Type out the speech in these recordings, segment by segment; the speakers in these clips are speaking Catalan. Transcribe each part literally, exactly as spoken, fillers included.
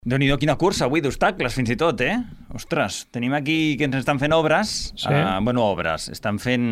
Déu-n'hi-do, quina cursa avui d'obstacles, fins i tot, eh? Ostres, tenim aquí que ens estan fent obres. Sí. Uh, bueno, obres. Estan fent...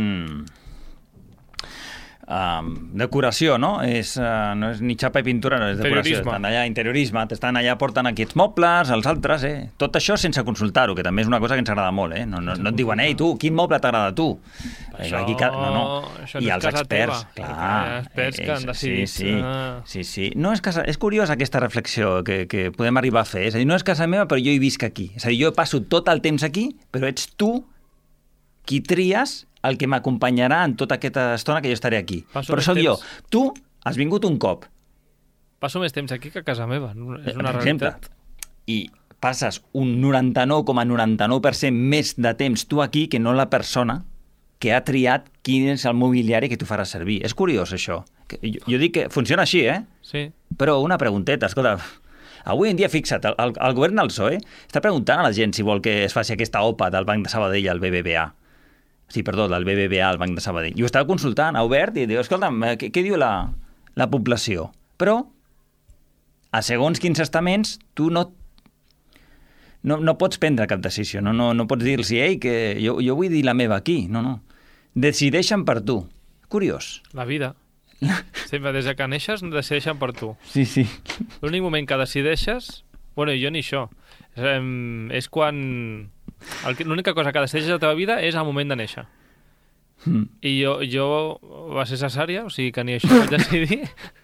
Uh, decoració, no? És, uh, no és ni xapa i pintura, no és decoració. Interiorisme. Estan allà, interiorisme. Estan allà, porten aquests mobles, els altres, eh? Tot això sense consultar-ho, que també és una cosa que ens agrada molt, eh? No, no, no et diuen, ei, tu, quin moble t'agrada a tu? Això, Aquí, no, no. això no I és els casa experts, teva. clar. Hi ha experts que han decidit. Sí, sí, Ah. sí, sí. No és, casa... és curiós aquesta reflexió que, que podem arribar a fer. És a dir, no és casa meva, però jo hi visc aquí. És a dir, jo passo tot el temps aquí, però ets tu qui tries el que m'acompanyarà en tota aquesta estona que jo estaré aquí. Passo però més sóc temps. jo. Tu has vingut un cop. Passo més temps aquí que a casa meva. És una per exemple, realitat. I passes un noranta-nou coma noranta-nou per cent més de temps tu aquí que no la persona que ha triat quin és el mobiliari que tu faràs servir. És curiós, això. Que Jo, jo dic que funciona així, eh? Sí. Però una pregunteta, escolta, avui en dia, fixa't, el, el, el govern del P S O E està preguntant a la gent si vol que es faci aquesta O P A del Banc de Sabadell al B B V A. Sí, perdó, del B B V A al Banc de Sabadell. I ho estava consultant, ha obert, i diu, escolta'm, què, què diu la, la població? Però, a segons quins estaments, tu no, no, no pots prendre cap decisió, no, no, no pots dir-los, ei, que jo, jo vull dir la meva aquí, no, no. Decideixen per tu. Curiós. La vida. Sempre, des que neixes, decideixen per tu. Sí, sí. L'únic moment que decideixes... Bueno, jo ni això. És, em, és quan... el que- L'única cosa que decideixes a la teva vida és al moment de néixer. Mm. I jo, jo va ser cesària, o sigui que ni això vaig decidir.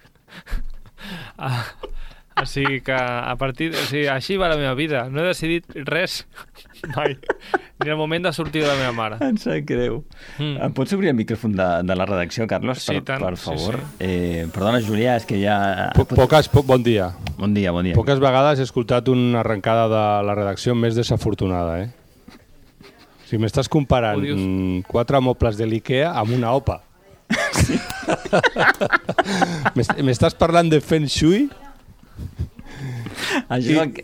ah, o sigui que a partir... O sigui, així va la meva vida. No he decidit res mai. Ni el moment de sortir de la meva mare. Em sap greu. Mm. Em pots obrir el micròfon de, de la redacció, Carlos, Sí, per, tant. per Sí, favor? sí. Eh, perdona, Julià, és que ja... Po poques, po bon dia. Bon dia, bon dia. Poques vegades he escoltat una arrencada de la redacció més desafortunada, eh? Si m'estàs comparant Ho dius? mm, quatre mobles de l'IKEA amb una O P A. Sí. M'estàs parlant de Feng Shui Això I-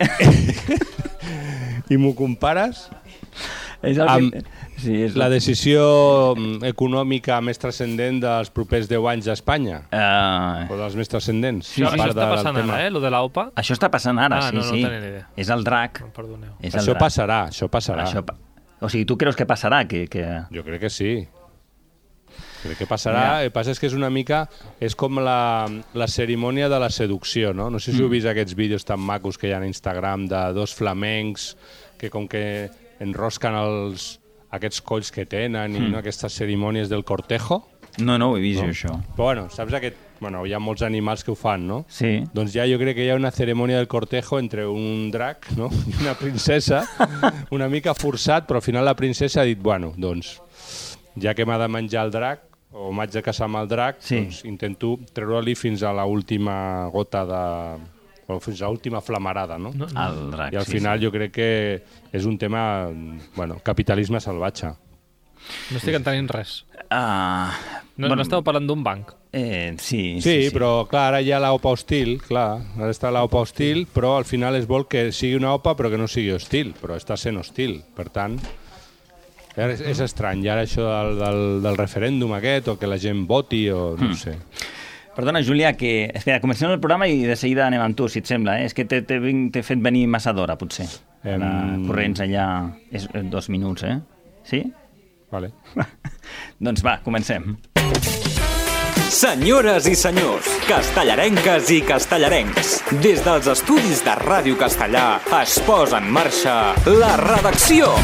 i m'ho compares és el amb que... Sí, és la decisió mm, econòmica més transcendent dels propers deu anys a Espanya, Uh, o dels més transcendents. Sí, això sí. això està passant ara, eh? Lo de l'A U P A. això està passant ara, Ah, sí, no, no sí. tenia ni idea. És el drac. Perdoneu. És el Això drac. passarà, això passarà. Això pa... O sigui, tu creus que passarà? Que, que... Jo crec que sí. Crec que passarà. Ja. El que passa és que és una mica... És com la, la cerimònia de la seducció, no? No sé si Mm. heu vist aquests vídeos tan macos que hi ha a Instagram de dos flamencs que com que enrosquen els, aquests colls que tenen i Mm. no, aquestes cerimònies del cortejo. No, no ho he vist, No. jo, això. Però bueno, saps aquest... Bueno, hi ha molts animals que ho fan, no? Sí. Doncs ja jo crec que hi ha una cerimònia del cortejo entre un drac, no?, i una princesa, una mica forçat, però al final la princesa ha dit, bueno, doncs, ja que m'ha de menjar el drac, o m'haig de casar amb el drac, Sí. doncs intento treure-li fins a l'última gota de... o fins a l'última flamarada, no? No, no. El drac, I al sí, final jo crec que és un tema, bueno, capitalisme salvatge. No estic entenent res. Uh, No, bueno, no esteu parlant d'un banc. Eh, sí, Sí, sí, sí. però clar, ara hi ha l'O P A hostil, clar, ara està l'O P A hostil, però al final es vol que sigui una O P A però que no sigui hostil, però està sent hostil, per tant, és, és estrany, i ara això del, del, del referèndum aquest, o que la gent voti, o no Mm. sé. Perdona, Julià, que... Espera, comencem el programa i de seguida anem amb tu, si et sembla, eh? És que t'he t'he vin- t'he fet venir massa d'hora, potser. Ara, Em- corrents allà... És eh, dos minuts, eh? Sí? Vale. Doncs va, comencem. Senyores i senyors, castellarenques i castellarencs, des dels estudis de Ràdio Castellà es posa en marxa La Redacció.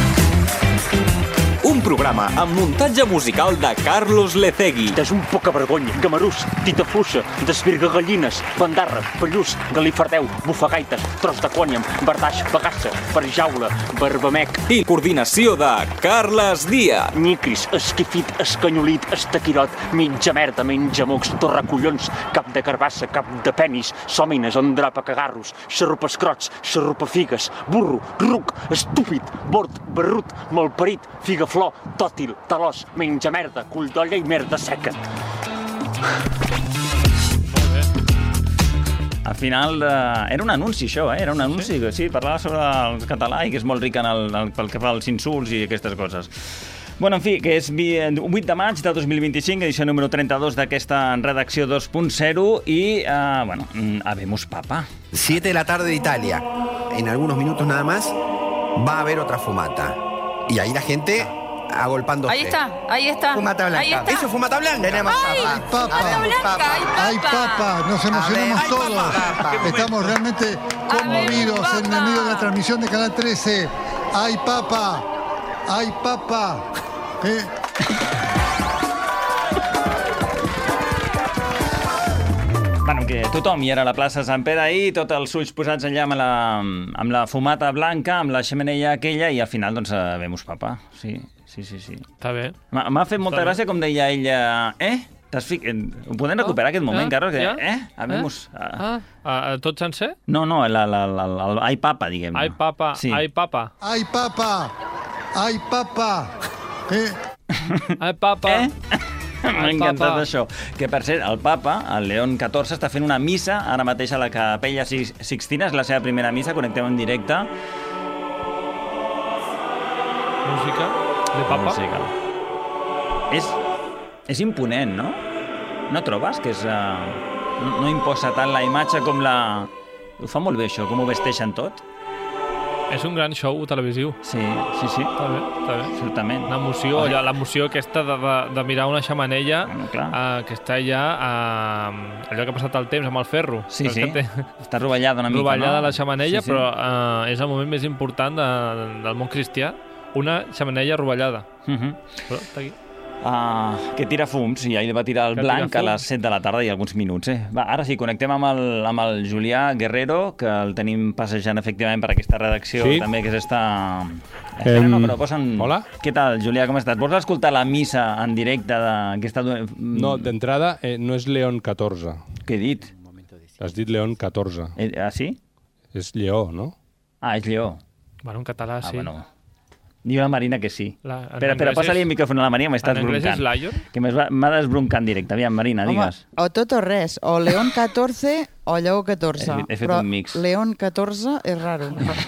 Un programa amb muntatge musical de Carlos Lecegui. És un poca vergonya, gamarús, tita fluixa, desvirga gallines, bandarra, pallús, galifardeu, bufagaites, tros de còniam, bardaix, bagassa, perjaula, barbamec, I coordinació de Carles Díaz. nyicris, esquifit, escanyolit, estaquirot, mitja merda, menja mocs, torracollons, cap de carbassa, cap de penis, sòmines, endrapa cagarros, xarrupescrots, xarrupafigues, burro, ruc, estúpid, bord, barrut, malparit, figaflor, tòtil, talòs, menja merda, cull d'olla i merda seca. Al final, eh, era un anunci, això, eh? Era un anunci, sí, sí parlava sobre el català i que és molt ric en el, el, pel que fa als insults i aquestes coses. Bueno, en fi, que és vuit de maig de dos mil vint-i-cinc, edició número trenta-dos d'aquesta redacció dos punt zero y, uh, bueno, habemos papa. siete de la tarde de Italia. En algunos minutos nada más va a haber otra fumata. Y ahí la gente agolpándose. Ahí está, ahí está. Fumata blanca. Ahí está. Eso es fumata blanca. Tenemos ¡Ay, papa! Fumata blanca, hay papa. ¡Hay papa! Nos emocionamos hay todos. papa. Estamos realmente conmovidos papa. en el medio de la transmisión de Canal trece. ¡Hay papa! ¡Hay papa! ¿Eh? Bueno, que tothom hi era a la plaça Sant Pere ahir, tots els ulls posats allà amb la, amb la fumata blanca, amb la xemeneia aquella, i al final, doncs, uh, vemos papa. Sí, sí, sí. sí. Està bé. M'ha m'ha fet molta Està gràcia com deia ella... Eh? T'has fi... Ho podem recuperar, aquest moment, Ah, Carlos? Que, ja? eh? Habemos... Ah, ah, ah, tot sencer? No, no, la, la, la, la, el ai papa, diguem-ne. Ai, papa, Sí. ai, papa. ¡Hay papa! ¡Hay papa! ¿Eh? Ai, papa. Eh? M'ha Ai, encantat papa. això. Que, per cert, el papa, el León catorze, està fent una missa ara mateix a la Capella Sixtina, és la seva primera missa, connectem en directe. Música de papa. Música. És, és imponent, no? No trobes que és... Uh, no, no imposa tant la imatge com la... Ho fa molt bé, això, com ho vesteixen tot. És un gran show televisiu. Sí, sí, sí. Està bé, està bé. Certament. L'emoció, Oh, allò, l'emoció aquesta de, de, de mirar una xamanella Bueno, clar. uh, que està allà, uh, allò que ha passat el temps amb el ferro. Sí, Saps sí. que té Està rovellada una mica, rovellada no? la xamanella, Sí, sí. però uh, és el moment més important de, del món cristià. Una xamanella rovellada. Uh -huh. Però està aquí. Uh, que tira fums, i ahir va tirar el Que blanc tira a les fums. set de la tarda i alguns minuts. Eh? Va, ara sí, connectem amb el, amb el Julià Guerrero, que el tenim passejant efectivament per aquesta redacció, Sí. també, que s'està... Espera, Em, no, però posen... hola? Què tal, Julià, com estàs? Vols escoltar la missa en directe de... que està... No, d'entrada eh, no és León catorze. Què he dit? Has dit León catorze. Eh, ah, sí? És Lleó, no? Ah, és Lleó. Bueno, en català, Ah, sí. bueno. Diu la Marina que sí. La- en espera, espera, anglès posa-li és- el micròfon a la Marina, m'estàs en anglès és broncant. lion? Que m'es va- m'ha desbroncat en directe. Aviam, Marina, Home, digues. o tot o res, o León catorze o Lleó catorze. He- he fet però un mix. León catorze és raro.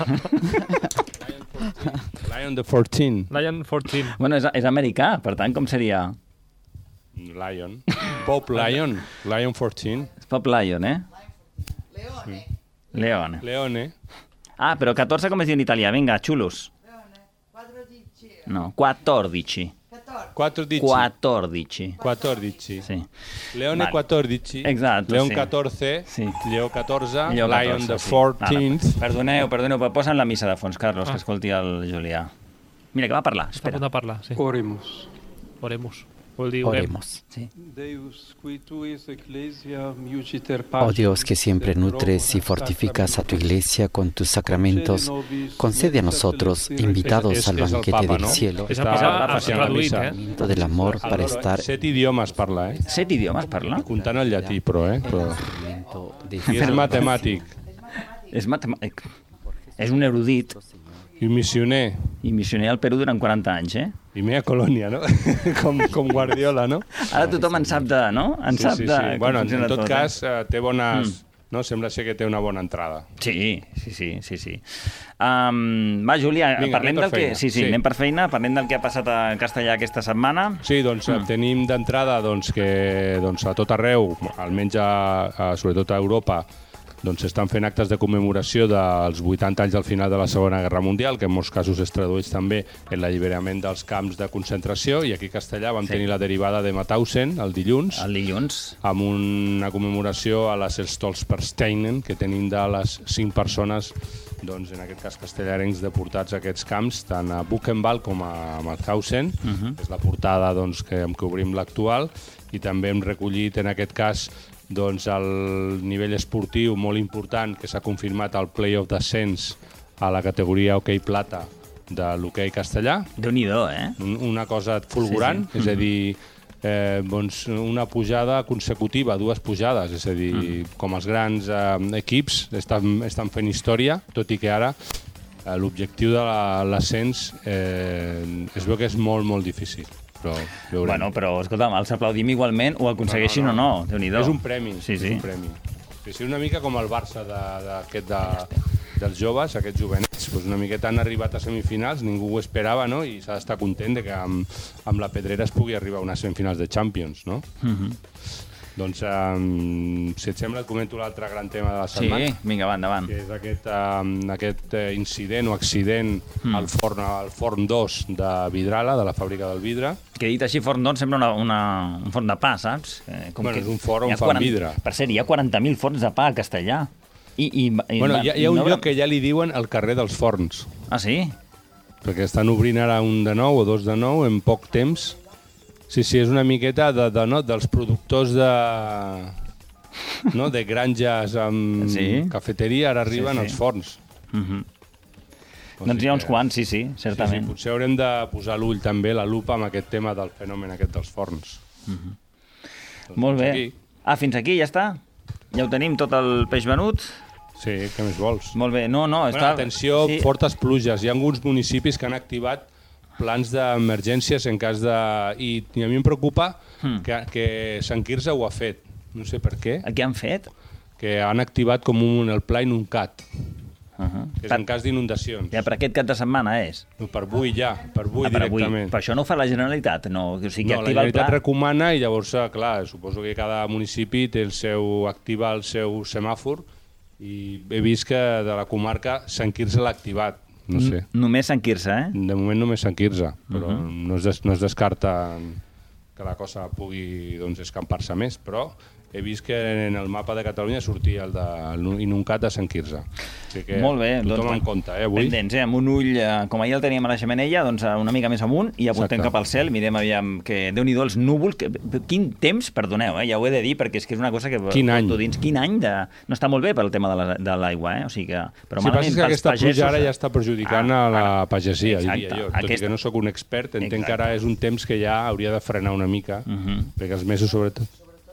Lion the fourteen. Lion catorze. Bueno, és, és americà, per tant, com seria? Lion. Bob Lion. Lion fourteen. És Pop Lion, eh? Leone. Leone. Ah, però catorze com es diu en italià? Vinga, xulos. No, quattordici. quattordici. Quattordici. quattordici. Sí. Leone Vale. quattordici. Exacte, León sí. catorze. Sí. Lleó catorze. Lleó Lion catorze, the sí. fourteenth. Ara, perdoneu, perdoneu, però posa'n la missa de fons, Carlos, que escolti el Julià. Mira, que va parlar, Està a punt espera. de parlar, sí. Oremus. Oremus. Vol dir orem. Sí. Deus, qui tuis ecclesia miuciter Oh Dios, que siempre nutres y fortificas a tu iglesia con tus sacramentos, concede a nosotros, invitados Es- al es el banquete Papa, del ¿no? cielo, És el Està papa passant la traduït, missa. eh? momento del amor para estar Set idiomes parla, eh? Set idiomes parla? Comptant el llatí, però, eh? Però... momento de I és matemàtic. És matemàtic. És un erudit I missioner. i missioner al Perú durant quaranta anys, eh? I mea colònia, no? com, com Guardiola, no? Ara tothom en sap de, no? En Sí, sap sí, de sí. com Bueno, en funciona tot tot, cas, eh? eh, té bones... Mm. No? Sembla ser que té una bona entrada. Sí, sí, sí, sí, sí. Um, va, Júlia, Vinga, parlem anem per del que... feina. Sí, sí, Sí. anem per feina, parlem del que ha passat a Castellà aquesta setmana. Sí, doncs mm. tenim d'entrada doncs, que doncs, a tot arreu, almenys a, a, sobretot a Europa, doncs s'estan fent actes de commemoració dels vuitanta anys del final de la Segona Guerra Mundial, que en molts casos es tradueix també en l'alliberament dels camps de concentració, i aquí a Castellà vam Sí. tenir la derivada de Mauthausen el dilluns, El dilluns. amb una commemoració a les Stolpersteinen, que tenim de les cinc persones, doncs, en aquest cas castellarencs, deportats a aquests camps, tant a Buchenwald com a Mauthausen, Uh -huh. que és la portada doncs, que, amb què obrim l'actual, i també hem recollit en aquest cas doncs, el nivell esportiu molt important que s'ha confirmat al Play-off d'ascens a la categoria hoquei plata de l'hoquei castellà. Déu-n'hi-do, eh? Un, una cosa fulgurant, Sí, sí. és a dir, eh, doncs una pujada consecutiva, dues pujades, és a dir, mm. com els grans eh, equips estan, estan fent història, tot i que ara eh, l'objectiu de la- l'ascens eh, es veu que és molt, molt difícil. Però veurem. Bueno, però, escolta'm, els aplaudim igualment, ho aconsegueixin No, no, no. o no. Déu-n'hi-do. És un premi, Sí, sí. és un premi. Sí, sí, una mica com el Barça de, de, aquest de, dels joves, aquests jovenets, pues una miqueta han arribat a semifinals, ningú ho esperava, no? I s'ha d'estar content de que amb, amb la Pedrera es pugui arribar a unes semifinals de Champions, no? Mhm. Doncs, um, si et sembla, et comento l'altre gran tema de la setmana. Sí, vinga, va, endavant. Que és aquest, um, aquest uh, incident o accident Mm. al forn, al forn dos de Vidrala, de la fàbrica del vidre. Que dit així, forn doncs sembla una, una, un forn de pa, saps? Eh, Bueno, que és un forn on hi ha fan quaranta vidre. Per cert, hi ha quaranta mil forns de pa a Castellà. I, i, i, Bueno, hi ha, hi ha i un no- lloc que ja li diuen el carrer dels forns. Ah, sí? Perquè estan obrint ara un de nou o dos de nou en poc temps. Sí, sí, és una miqueta de, de, no, dels productors de, no, de granges amb Sí. cafeteria, ara arriben Sí, sí. als forns. Mhm. O Doncs sigui hi ha uns que- quants, sí, sí, Sí, sí, certament. potser haurem de posar l'ull també, la lupa, amb aquest tema del fenomen aquest dels forns. Molt bé. aquí. Ah, fins aquí, ja està? Ja ho tenim, tot el peix venut? Sí, què més vols? Molt bé, no, no, Bueno, està... atenció, sí. fortes pluges. Hi ha alguns municipis que han activat plans d'emergències en cas de... I, i a mi em preocupa Hmm. que, que Sant Quirze ho ha fet. No sé per què. Què han fet? Que han activat com un, el pla inuncat, Uh -huh. que és en cas d'inundacions. Ja, per aquest cap de setmana és? No, per avui ja, per avui Ah, per avui. directament. Per això no ho fa la Generalitat, no? O sigui, No, la activa el Generalitat pla... recomana i llavors, eh, clar, suposo que cada municipi té el seu, activa el seu semàfor i he vist que de la comarca Sant Quirze l'ha activat, no sé. N- Només Sant Quirze, eh? De moment només Sant Quirze, però Uh-huh. no, es des, no es descarta que la cosa pugui doncs, escampar-se més, però he vist que en el mapa de Catalunya sortia el de l'Inuncat de Sant Quirze. Així que Molt bé. tothom doncs, en compte, eh, avui. Pendents, eh? Amb un ull, eh, com ahir el teníem a la xemeneia, doncs eh, una mica més amunt i apuntem Exacte. cap al cel. Mirem aviam que Déu-n'hi-do els núvols. Que, quin temps, perdoneu, eh? Ja ho he de dir, perquè és que és una cosa que... Quin any. porto Dins. Quin any de... No està molt bé pel tema de la- de l'aigua, eh? O sigui que... Però Sí, passa és que pels aquesta pagesos, pluja ara eh? ja està perjudicant Ah, a la ara. pagesia, Exacte. diria jo. Tot i Aquesta- que no sóc un expert, entenc Exacte. que ara és un temps que ja hauria de frenar una mica, Mhm. perquè els mesos, sobretot...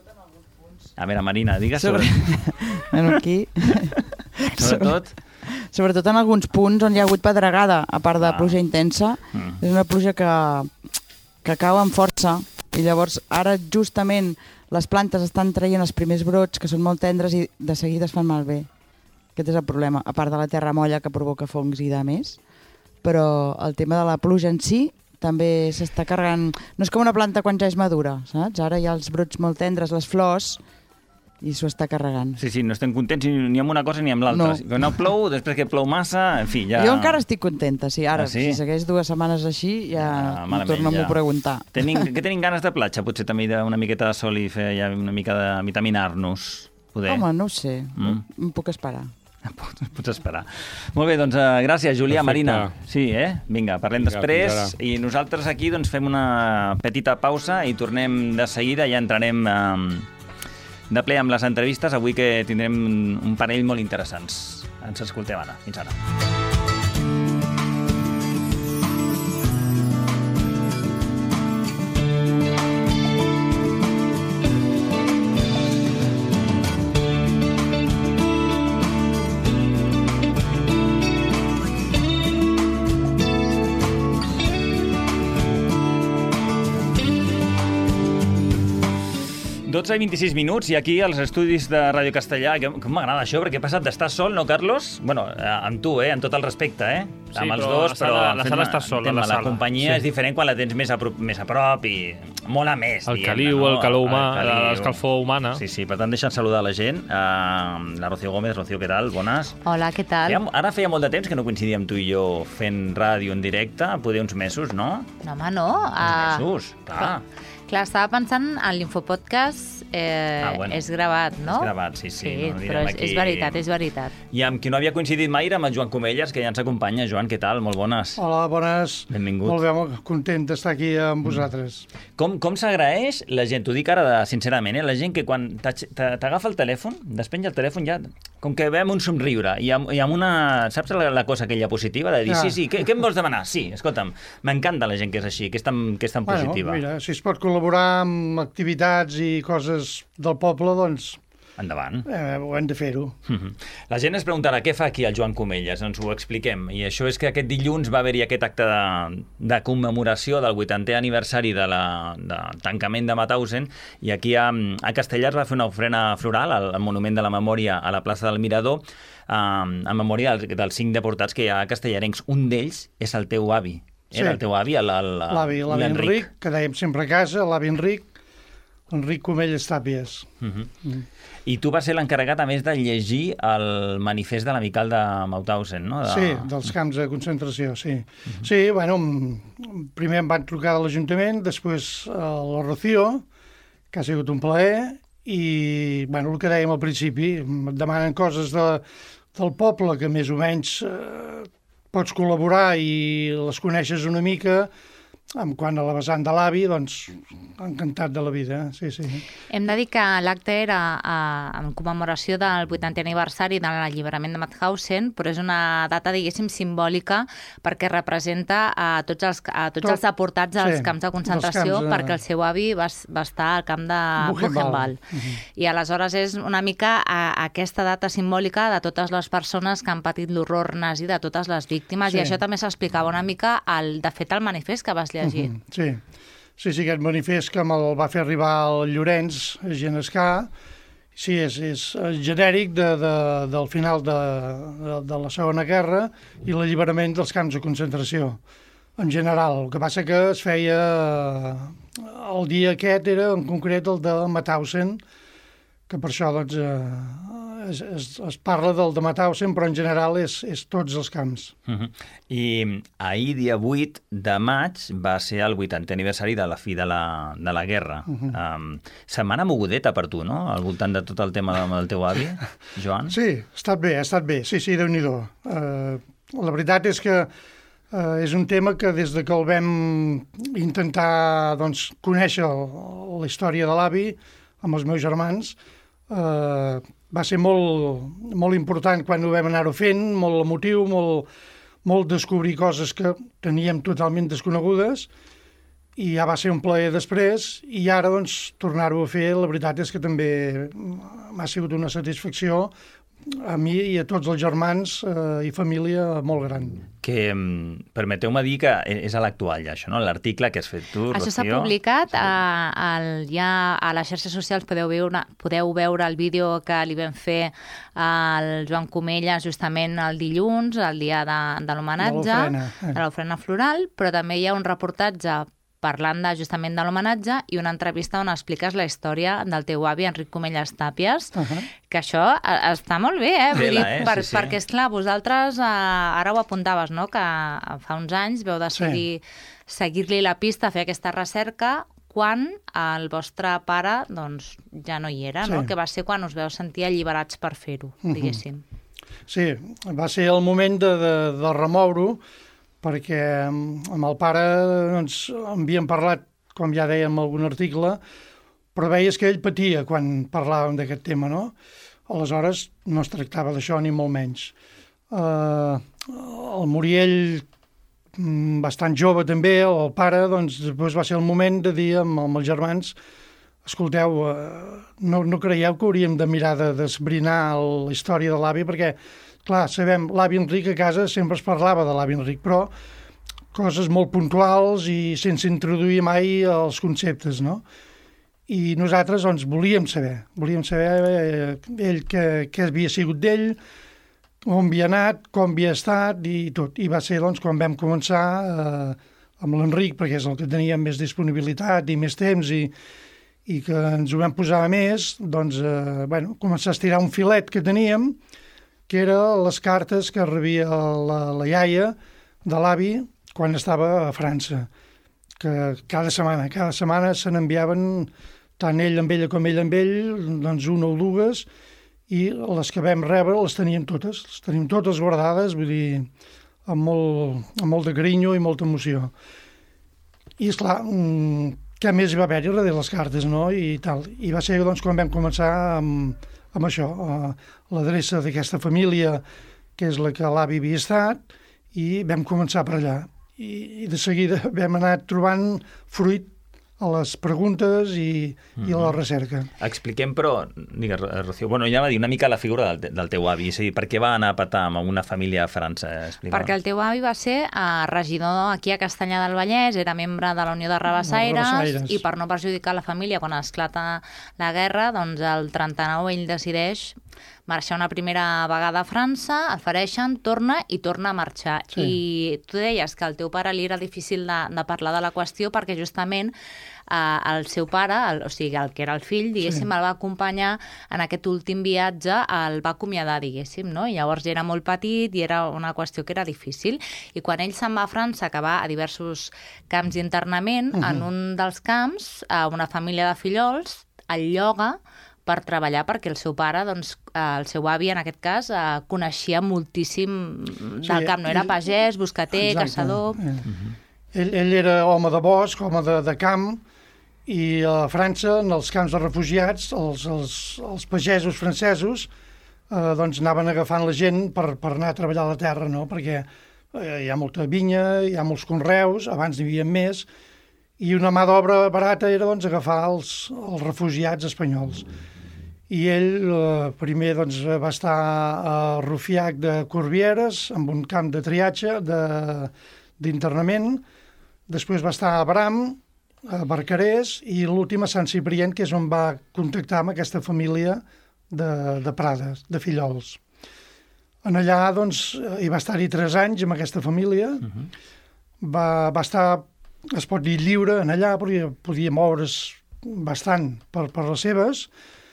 A veure, Marina, digues Sobre... sobre... bueno, aquí... Sobretot... Sobretot en alguns punts on hi ha hagut pedregada, a part de Ah. pluja intensa. Mm. És una pluja que, que cau amb força i llavors ara justament les plantes estan traient els primers brots que són molt tendres i de seguida es fan malbé. Aquest és el problema, a part de la terra molla que provoca fongs i de més. Però el tema de la pluja en si també s'està carregant... No és com una planta quan ja és madura, saps? Ara hi ha els brots molt tendres, les flors, i s'ho està carregant. Sí, sí, no estem contents ni, ni amb una cosa ni amb l'altra. No. Si no plou, després que plou massa, en fi, ja... Jo encara estic contenta, sí. Ara, Ah, sí? si segueix dues setmanes així, ja, Ah, ja malament, torno a ja. m'ho preguntar. Tenim, que tenim ganes de platja, potser també d'una miqueta de sol i fer ja una mica de vitaminar-nos. Poder. Home, no ho sé. Mm. Em puc esperar. Pots, pots esperar. Molt bé, doncs uh, gràcies, Julià, Perfecte. Marina. Sí, eh? Vinga, parlem Vinga, després. fins ara. I nosaltres aquí doncs, fem una petita pausa i tornem de seguida. Ja entrarem um, de ple amb les entrevistes. Avui que tindrem un parell molt interessants. Ens escoltem ara. Fins ara. dotze i vint-i-sis minuts i aquí als estudis de Ràdio Castellà, que, que m'agrada això, perquè he passat d'estar sol, no, Carlos? Bueno, eh, amb tu, eh, amb tot el respecte, eh? Sí, amb els però dos, la sala- però... la fent sala una- estàs sol, a la entén-me, sala. La companyia Sí. és diferent quan la tens més a, prop, més a prop i mola més, El diguem-ne, caliu, no? el calor humà, El caliu. l'escalfor humana. Sí, sí, per tant, deixa'ns saludar la gent. Uh, la Rocío Gómez. Rocío, què tal? Bones. Hola, què tal? Feia, ara feia molt de temps que no coincidíem tu i jo fent ràdio en directe, poder uns mesos, no? No, home, no. Uns Ah, mesos, clar. clar, estava pensant en l'infopodcast, eh, Ah, bueno. és gravat, no? És gravat, sí, sí. Sí, no direm però és, aquí- és veritat, és veritat. I amb qui no havia coincidit mai era amb el Joan Comelles, que ja ens acompanya. Joan, què tal? Molt bones. Hola, bones. Benvingut. Molt bé, molt content d'estar aquí amb vosaltres. Com, com s'agraeix la gent, t'ho dic ara de, sincerament, eh? La gent que quan t'ag- t'a- t'agafa el telèfon, despenja el telèfon ja, com que ve amb un somriure i amb, i amb una, saps la, la cosa aquella positiva de dir, Ja. sí, sí, què, què em vols demanar? Sí, escolta'm, m'encanta la gent que és així, que és tan, que és tan positiva. Bueno, mira, si es pot col·laborar amb activitats i coses del poble, doncs Endavant. Eh, ho hem de fer-ho. Mm-hmm. La gent es preguntarà què fa aquí el Joan Comelles, doncs ho expliquem. I això és que aquest dilluns va haver-hi aquest acte de, de commemoració del vuitantè aniversari de, la, de tancament de Mauthausen, i aquí a, a Castellar es va fer una ofrena floral al, al Monument de la Memòria a la plaça del Mirador, eh, en memòria dels, dels cinc deportats que hi ha castellarencs. Un d'ells és el teu avi. Era sí. el teu avi, l'Enric. L'avi Enric, que dèiem sempre a casa, l'avi Enric, Enric Comelles Tàpies. Uh-huh. Mm. I tu vas ser l'encarregat, a més, de llegir el manifest de l'amical de Mauthausen, no? De... Sí, dels camps de concentració, sí. Uh-huh. Sí, bueno, primer em van trucar de l'Ajuntament, després la Rocío, que ha sigut un plaer, i, bueno, el que dèiem al principi, em demanen coses de, del poble que més o menys eh, pots col·laborar i les coneixes una mica. En quant a la vessant de l'avi, doncs, encantat de la vida, sí, sí. Hem de dir que l'acte era eh, en commemoració del vuitantè aniversari de l'alliberament de Mauthausen, però és una data, diguéssim, simbòlica perquè representa a tots els, a tots Tot, els deportats als sí, camps de concentració, camps, perquè el seu avi va, va estar al camp de Buchenwald. Uh-huh. I aleshores és una mica a, a aquesta data simbòlica de totes les persones que han patit l'horror nazi, de totes les víctimes, sí. I això també s'explicava una mica, el, de fet, el manifest que vas llegir. Uh-huh. Sí. sí, sí, aquest manifest que me'l va fer arribar al Llorenç, a Genescà, sí, és, és genèric de, de, del final de, de, de la Segona Guerra i l'alliberament dels camps de concentració, en general. El que passa que es feia... El dia aquest era, en concret, el de Mauthausen, que per això, doncs, eh, es, es, es parla del de Mauthausen, però en general és, és tots els camps. Uh-huh. I ahir, dia vuit de maig, va ser el vuitantè aniversari de la fi de la, de la guerra. Uh-huh. Um, setmana mogudeta per tu, no?, al voltant de tot el tema del, del teu avi, Joan? Sí, ha estat bé, ha estat bé. Sí, sí, Déu-n'hi-do. Uh, la veritat és que uh, és un tema que des de que el vam intentar, doncs, conèixer la història de l'avi amb els meus germans, uh, va ser molt, molt important quan ho vam anar-ho fent, molt emotiu, molt, molt descobrir coses que teníem totalment desconegudes, i ja va ser un plaer després, i ara, doncs, tornar-ho a fer, la veritat és que també m'ha sigut una satisfacció a mi i a tots els germans eh, i família molt gran. Que permeteu-me dir que és a l'actual ja, això, no? L'article que has fet tu, Rocío. Això s'ha publicat, a, a, ja a les xarxes socials podeu veure, podeu veure el vídeo que li vam fer al Joan Comelles justament el dilluns, el dia de, de l'homenatge, de l'ofrena floral, però també hi ha un reportatge parlant de, justament de l'homenatge i una entrevista on expliques la història del teu avi, Enric Comelles Tàpies, uh-huh. que això està molt bé, eh? Vull dir, eh? Per, sí, sí. Perquè, esclar, vosaltres, eh, ara ho apuntaves, no?, que fa uns anys veu decidir sí. seguir-li la pista, fer aquesta recerca, quan el vostre pare, doncs, ja no hi era, sí. no?, que va ser quan us veu sentir alliberats per fer-ho, uh-huh. diguéssim. Sí, va ser el moment de, de, de remoure-ho, perquè amb el pare doncs, havíem parlat, com ja dèiem en algun article, però veies que ell patia quan parlàvem d'aquest tema, no? Aleshores no es tractava d'això ni molt menys. Uh, el Muriel, bastant jove també, el pare, doncs després va ser el moment de dir amb, amb els germans, escolteu, uh, no, no creieu que hauríem de mirar de desbrinar la història de l'avi, perquè clar, sabem, l'avi Enric a casa sempre es parlava de l'avi Enric, però coses molt puntuals i sense introduir mai els conceptes, no? I nosaltres, doncs, volíem saber, volíem saber eh, ell què, què havia sigut d'ell, on havia anat, com havia estat i tot. I va ser, doncs, quan vam començar eh, amb l'Enric, perquè és el que tenia més disponibilitat i més temps i, i que ens ho vam posar a més, doncs, eh, bueno, començar a estirar un filet que teníem, que eren les cartes que rebia la, la iaia de l'avi quan estava a França, que cada setmana, cada setmana se n'enviaven tant ell amb ella com ell amb ell, doncs una o dues, i les que vam rebre les teníem totes, les tenim totes guardades, vull dir, amb molt, amb molt de carinyo i molta emoció. I, esclar, què més hi va haver-hi darrere les cartes, no?, i tal. I va ser, doncs, quan vam començar amb amb això, l'adreça d'aquesta família, que és la que l'avi havia estat, i vam començar per allà. I, i de seguida vam anar trobant fruit a les preguntes i, mm-hmm. i a la recerca. Expliquem, però, digues, Rocío, bueno, ja va dir una mica la figura del, del teu avi, és a dir, per què va anar a petar amb una família a França? Explica. Perquè el teu avi va ser uh, regidor aquí a Castellar del Vallès, era membre de la Unió de Rabassaires, i per no perjudicar la família quan esclata la guerra, doncs el trenta-nou ell decideix marxar una primera vegada a França, el fereixen, torna i torna a marxar. Sí. I tu deies que al teu pare li era difícil de, de parlar de la qüestió perquè justament eh, el seu pare, el, o sigui, el que era el fill, diguéssim, sí. el va acompanyar en aquest últim viatge, el va acomiadar, diguéssim, no? I llavors era molt petit i era una qüestió que era difícil. I quan ell se'n va a França, que va a diversos camps d'internament, uh-huh. en un dels camps, a una família de fillols, el lloga per treballar perquè el seu pare, doncs, el seu avi, en aquest cas, eh, coneixia moltíssim del sí, camp. No era pagès, boscater, exacte. Caçador... Eh. Uh-huh. Ell, ell era home de bosc, home de, de camp, i a França, en els camps de refugiats, els, els, els pagesos francesos eh, doncs anaven agafant la gent per, per anar a treballar a la terra, no? Perquè eh, hi ha molta vinya, hi ha molts conreus, abans n'hi havia més, i una mà d'obra barata era doncs, agafar els, els refugiats espanyols. I ell eh, primer doncs, va estar a Rufiac de Corbieres, amb un camp de triatge, d'internament. Després va estar a Bram, a Barcarès, i l'últim a Sant Ciprient, que és on va contactar amb aquesta família de, de Prades, de fillols. En allà, doncs, hi va estar-hi tres anys amb aquesta família. Uh-huh. va, va estar, es pot dir, lliure en allà, perquè podia moure's bastant per, per les seves,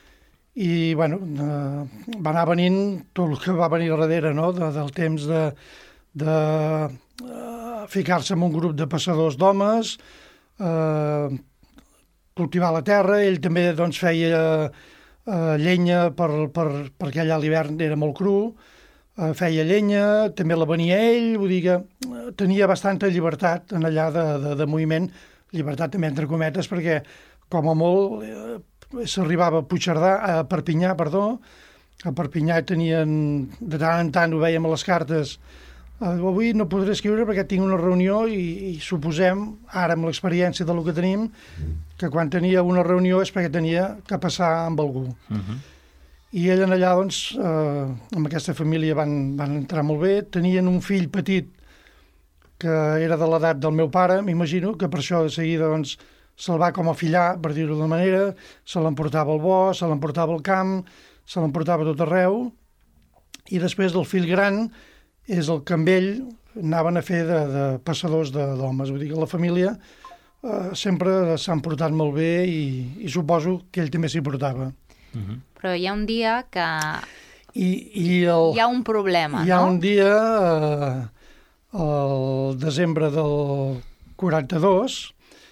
i bueno, eh, va anar venint tot el que va venir darrere, no? de, del temps de, de uh, ficar-se en un grup de passadors d'homes, eh, cultivar la terra. Ell també doncs, feia eh, llenya per, per, perquè allà l'hivern era molt cru, eh, feia llenya, també la venia ell, vull dir que tenia bastanta llibertat en allà de, de, de moviment, llibertat també entre cometes, perquè com a molt eh, s'arribava a Puigcerdà, a Perpinyà, perdó. A Perpinyà tenien, de tant en tant ho veiem a les cartes, avui no podré escriure perquè tinc una reunió i, i suposem, ara amb l'experiència del que tenim, que quan tenia una reunió és perquè tenia que passar amb algú. Uh-huh. I ell en allà, doncs, eh, amb aquesta família van, van entrar molt bé. Tenien un fill petit que era de l'edat del meu pare, m'imagino, que per això de seguida, doncs, se'l va com a fillar, per dir-ho d'una manera, se l'emportava al bosc, se l'emportava al camp, se l'emportava tot arreu, i després del fill gran és el que amb ell anaven a fer de, de passadors d'homes. Vull dir que la família eh, sempre s'han portat molt bé i, i suposo que ell també s'hi portava. Uh-huh. Però hi ha un dia que I, i el, hi ha un problema, hi ha no? un dia, eh, el desembre del quaranta-dos,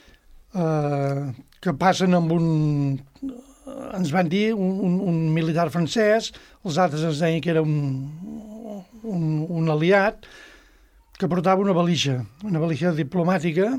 Uh, que passen amb un, ens van dir, un, un militar francès, els altres ens deien que era un, un, un aliat, que portava una valija, una valija diplomàtica,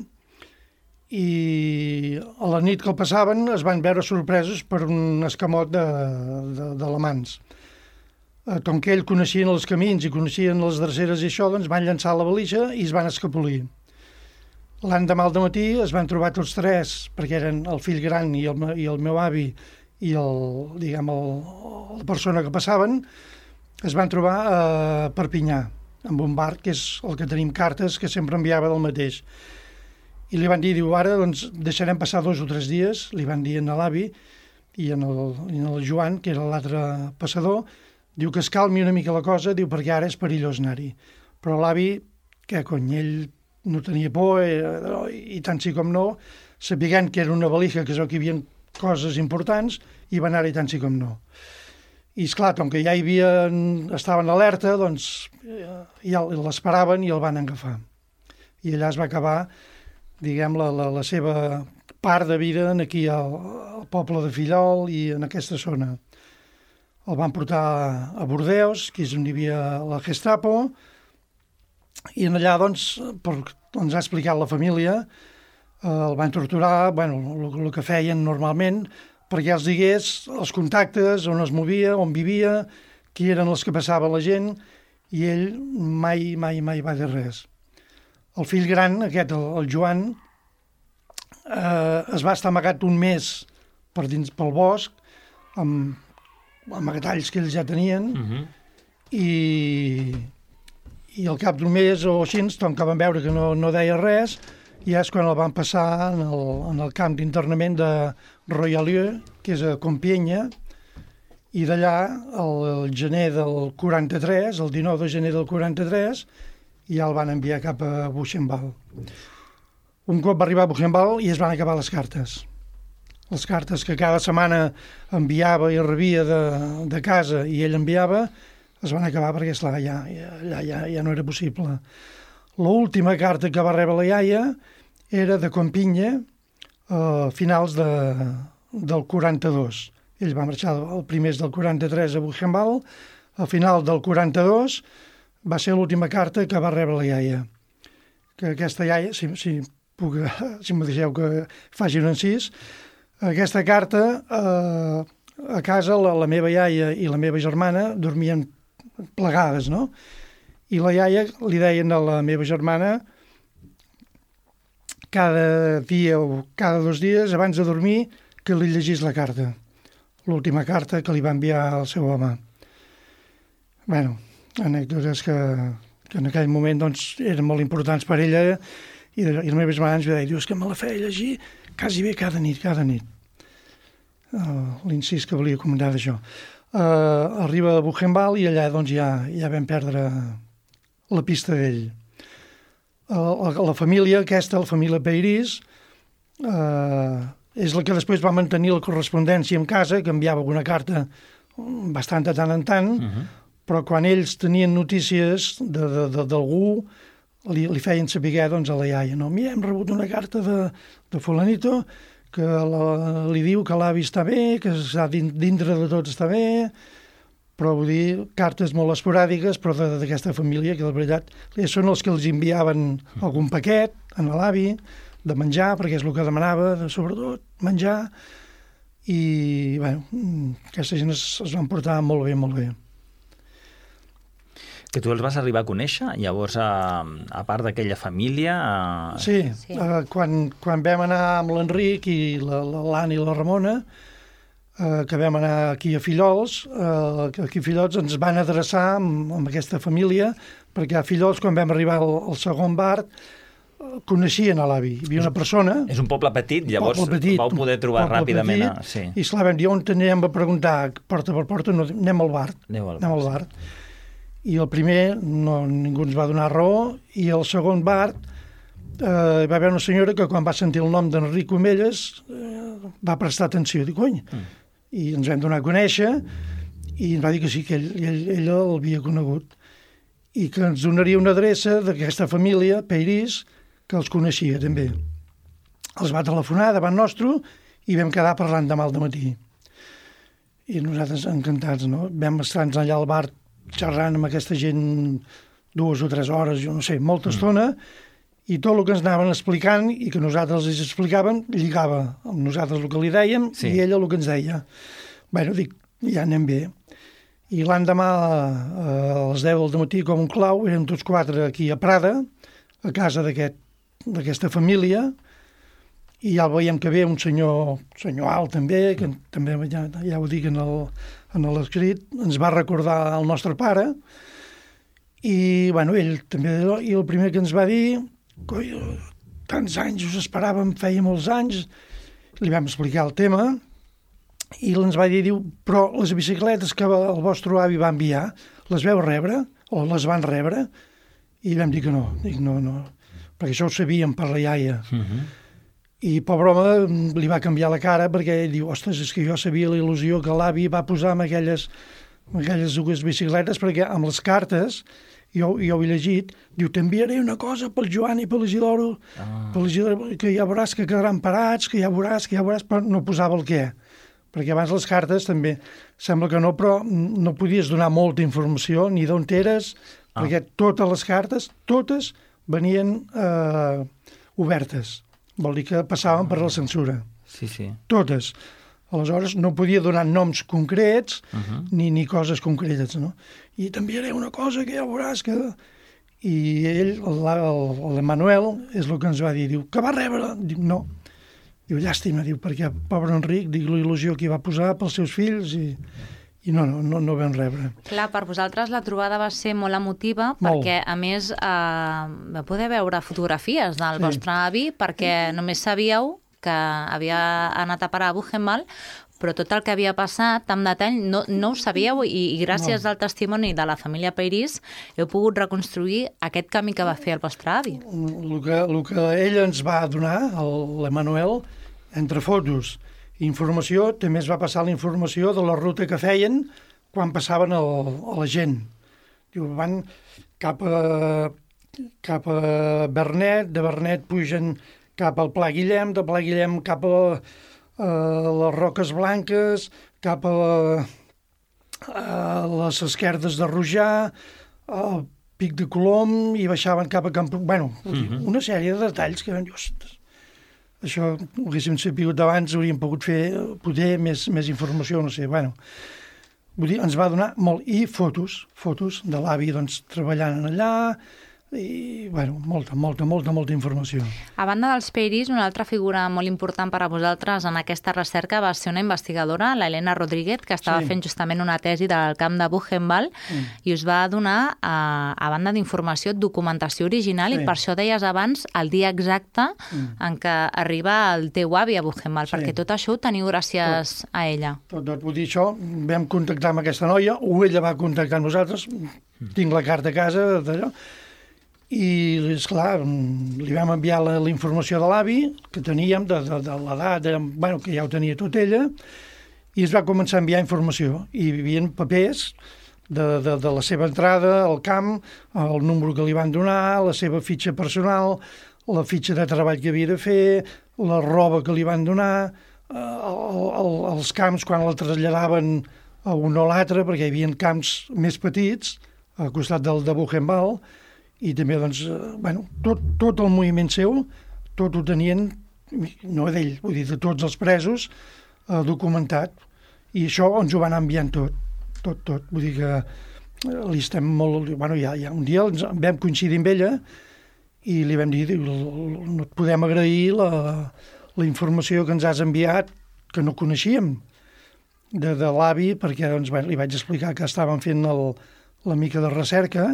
i a la nit que el passaven es van veure sorpresos per un escamot d'alamans. Uh, com que ells coneixien els camins i coneixien les dreceres i això, doncs van llançar la valija i es van escapolir. L'endemà al matí es van trobar tots tres, perquè eren el fill gran i el, i el meu avi i el, diguem, el, la persona que passaven, es van trobar a Perpinyà, amb un barc, que és el que tenim cartes, que sempre enviava del mateix. I li van dir, diu, ara doncs, deixarem passar dos o tres dies, li van dir a l'avi i en el, i en el Joan, que era l'altre passador, diu que es calmi una mica la cosa, diu, perquè ara és perillós anar-hi. Però l'avi, que cony, ell no tenia por, eh, i tant sí com no, sapiguent que era una valija, que és que hi havia coses importants, i va anar-hi tant sí com no. I esclar, com que ja hi havia, estaven alerta, doncs ja l'esperaven i el van agafar. I allà es va acabar, diguem, la, la, la seva part de vida aquí al, al poble de Fillol i en aquesta zona. El van portar a Bordeus, que és on hi havia la Gestapo, i allà, doncs, per, ens ha explicat la família, eh, el van torturar, bueno, el, el que feien normalment, perquè els digués els contactes, on es movia, on vivia, qui eren els que passaven la gent, i ell mai, mai, mai va dir res. El fill gran, aquest, el, el Joan, eh, es va estar amagat un mes per dins pel bosc, amb, amb amagatalls que ells ja tenien, Uh-huh. i, i al cap d'un mes o així, doncs, que van veure que no, no deia res, i és quan el van passar en el, en el camp d'internament de Royalieu, que és a Compiègne, i d'allà, el, el gener del quaranta-tres, el dinou de gener del quaranta-tres, ja el van enviar cap a Buchenwald. Un cop va arribar a Buchenwald i es van acabar les cartes. Les cartes que cada setmana enviava i rebia de, de casa i ell enviava, es van acabar perquè, esclar, ja, ja, ja, ja no era possible. L'última carta que va rebre la iaia era de Compiègne a finals de, del quaranta-dos. Ell va marxar el primers del quaranta-tres a Buchenwald, al final del quaranta-dos va ser l'última carta que va rebre la iaia. Que aquesta iaia, si, si, puc, si me deixeu que faci un encís, aquesta carta, eh, a casa la, la meva iaia i la meva germana dormien plegades, no? I la iaia li deien a la meva germana cada dia o cada dos dies abans de dormir que li llegís la carta, l'última carta que li va enviar al seu home. Bueno, anècdotes que, que en aquell moment doncs, eren molt importants per ella, i, i la meva germana ens va dir, dius que me la feia llegir quasi bé cada nit, cada nit. Uh, L'incís que volia comentar d'això. Uh, arriba a Buchenwald i allà doncs, ja, ja vam perdre la pista d'ell. Uh, la, la família aquesta, la família Peirís, uh, és la que després va mantenir la correspondència en casa, que enviava una carta bastant de tant en tant, uh-huh. però quan ells tenien notícies d'algú, li, li feien saber doncs, a la iaia. No? Mira, hem rebut una carta de, de fulanito que la, li diu que l'avi està bé, que està dintre de tot està bé, però vull dir, cartes molt esporàdiques, però d'aquesta família, que de veritat són els que els enviaven algun paquet a l'avi, de menjar, perquè és el que demanava, de, sobretot, menjar, i bueno, aquesta gent es, es van portar molt bé, molt bé. Que tu els vas arribar a conèixer, llavors, a, a part d'aquella família... A... Sí, sí. Uh, quan, quan vam anar amb l'Enric i l'Anna i la Ramona, uh, que vam anar aquí a Fillols, uh, aquí a Fillols ens van adreçar amb, amb aquesta família, perquè a Fillols, quan vam arribar al, al segon bar, coneixien a l'avi. Hi havia una persona... És un poble petit, llavors poble petit, vau poder trobar ràpidament... Petit, a... sí. I esclar, vam dir, on anem a preguntar, porta per porta, no, anem al bar. Aneu al bar. Anem al bar. I el primer no, ningú ens va donar raó, i el segon bar eh, va haver una senyora que quan va sentir el nom d'Enric Comelles eh, va prestar atenció, dic, cony, mm. i ens vam donar a conèixer, i ens va dir que sí, que ell, ell, ell l'havia conegut, i que ens donaria una adreça d'aquesta família, Peirís, que els coneixia també. Els va telefonar davant nostre i vam quedar parlant demà al dematí. I nosaltres encantats, no? Vam estar allà al bar xerrant amb aquesta gent dues o tres hores, jo no sé, molta estona, i tot el que ens anaven explicant i que nosaltres els explicaven, lligava amb nosaltres el que li dèiem sí. i ella el que ens deia. Bé, dic, ja anem bé. I l'endemà, a les deu del matí, com un clau, érem tots quatre aquí a Prada, a casa d'aquesta família, i ja veiem que ve un senyor, senyor alt també, que també ja, ja ho dic en el, en l'escrit, ens va recordar el nostre pare, i bueno, ell també, i el primer que ens va dir, coi, tants anys us esperàvem, feia molts anys, li vam explicar el tema, i ens va dir, diu, però les bicicletes que el vostre avi va enviar, les veu rebre, o les van rebre? I vam dir que no, dic no, no, perquè això ho sabíem per la iaia. Uh-huh. I, pobre home, li va canviar la cara perquè ell diu, ostres, és que jo sabia la il·lusió que l'avi va posar amb aquelles, amb aquelles dues bicicletes, perquè amb les cartes, jo, jo ho he llegit, diu, t'enviaré una cosa pel Joan i per l'Isidoro, ah. per l'Isidoro, que ja veuràs que quedaran parats, que ja veuràs, que ja veuràs, però no posava el què. Perquè abans les cartes també, sembla que no, però no podies donar molta informació, ni d'on eres, ah. perquè totes les cartes, totes, venien eh, obertes. Vol dir que passaven per la censura. Sí, sí. Totes. Aleshores, no podia donar noms concrets uh-huh. ni, ni coses concretes, no? I t'enviaré una cosa que ja veuràs que... I ell, l'Emanuel, és el que ens va dir, diu, que va rebre? Diu, no. diu, llàstima, diu, perquè pobre Enric, diu, la il·lusió que hi va posar pels seus fills i, i no, no, no, no vam rebre. Clar, per vosaltres la trobada va ser molt emotiva molt. Perquè, a més, eh, va poder veure fotografies del sí. vostre avi perquè només sabíeu que havia anat a parar a Buchenwald, però tot el que havia passat amb detall no, no ho sabíeu i, i gràcies no. al testimoni de la família Peirís heu pogut reconstruir aquest camí que va fer el vostre avi. El que, el que ell ens va donar, l'Emanuel, entre fotos i informació, també es va passar la informació de la ruta que feien quan passaven el, a la gent. Diu, van cap a, cap a Vernet, de Vernet pugen cap al Pla Guillem, de Pla Guillem cap a Uh, les Roques Blanques, cap a, a les esquerdes de Rojà, al Pic de Colom, i baixaven cap a Camp... Bueno, uh-huh. una sèrie de detalls que vam dir, ostres, això ho haguéssim sabut abans, hauríem pogut fer poder més, més informació, no sé, bueno. Vull dir, ens va donar molt, i fotos, fotos de l'avi, doncs, treballant allà, i, bueno, molta, molta, molta, molta informació. A banda dels Peirís, una altra figura molt important per a vosaltres en aquesta recerca va ser una investigadora, la Helena Rodríguez, que estava sí. fent justament una tesi del camp de Buchenwald mm. i us va donar, a, a banda d'informació, documentació original sí. i per això deies abans el dia exacte mm. en què arriba el teu avi a Buchenwald, sí. perquè tot això ho teniu gràcies tot, a ella. Tot, tot, vull dir això, vam contactar amb aquesta noia, o ella va contactar amb nosaltres, mm. tinc la carta a casa, d'allò, i, esclar, li vam enviar la, la informació de l'avi, que teníem, de, de, de l'edat, bueno, que ja ho tenia tot ella, i es va començar a enviar informació. I hi havia papers de, de, de la seva entrada al camp, el número que li van donar, la seva fitxa personal, la fitxa de treball que havia de fer, la roba que li van donar, el, el, els camps quan la traslladaven a un o l'altre, perquè hi havia camps més petits, al costat del de Buchenwald, i també, doncs, bueno, tot, tot el moviment seu, tot ho tenien, no d'ell, vull dir, de tots els presos, eh, documentat, i això ens ho van enviant tot, tot, tot. Vull dir que li estem molt... Bueno, ja, ja un dia ens vam coincidir amb ella i li vam dir, no et podem agrair la, la informació que ens has enviat, que no coneixíem, de, de l'avi, perquè doncs, bueno, li vaig explicar que estàvem fent el, la mica de recerca,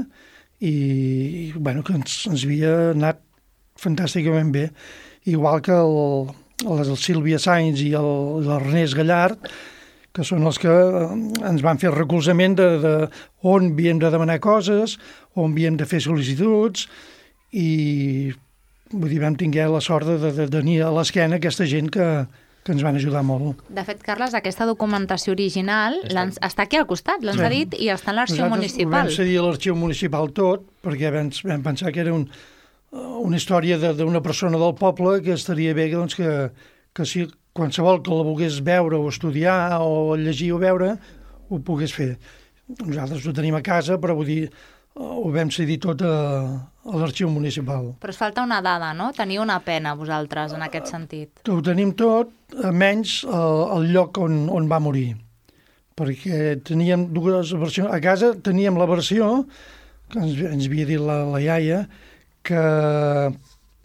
i bueno, que ens, ens havia anat fantàsticament bé, igual que el, el Sílvia Sainz i el, el Ernest Gallard, que són els que ens van fer recolzament de, de on havíem de demanar coses, on havíem de fer sol·licituds, i vull dir, vam tinguer la sort de, de, de tenir a l'esquena aquesta gent que, que ens van ajudar molt. De fet, Carles, aquesta documentació original està, està aquí al costat, l'han sí. cedit i està en l'arxiu municipal. Nosaltres vam cedir a l'arxiu municipal tot, perquè vam, vam pensar que era un, una història d'una persona del poble que estaria bé doncs, que, que si qualsevol que la volgués veure o estudiar o llegir o veure, ho pogués fer. Nosaltres ho tenim a casa, però vull dir, ho vam cedir tot a, a l'arxiu municipal. Però es falta una dada, no? Teniu una pena, vosaltres, en aquest sentit. Ho tenim tot, menys el, el lloc on, on va morir. Perquè teníem dues versions. A casa teníem la versió, que ens, ens havia dit la, la iaia, que uh,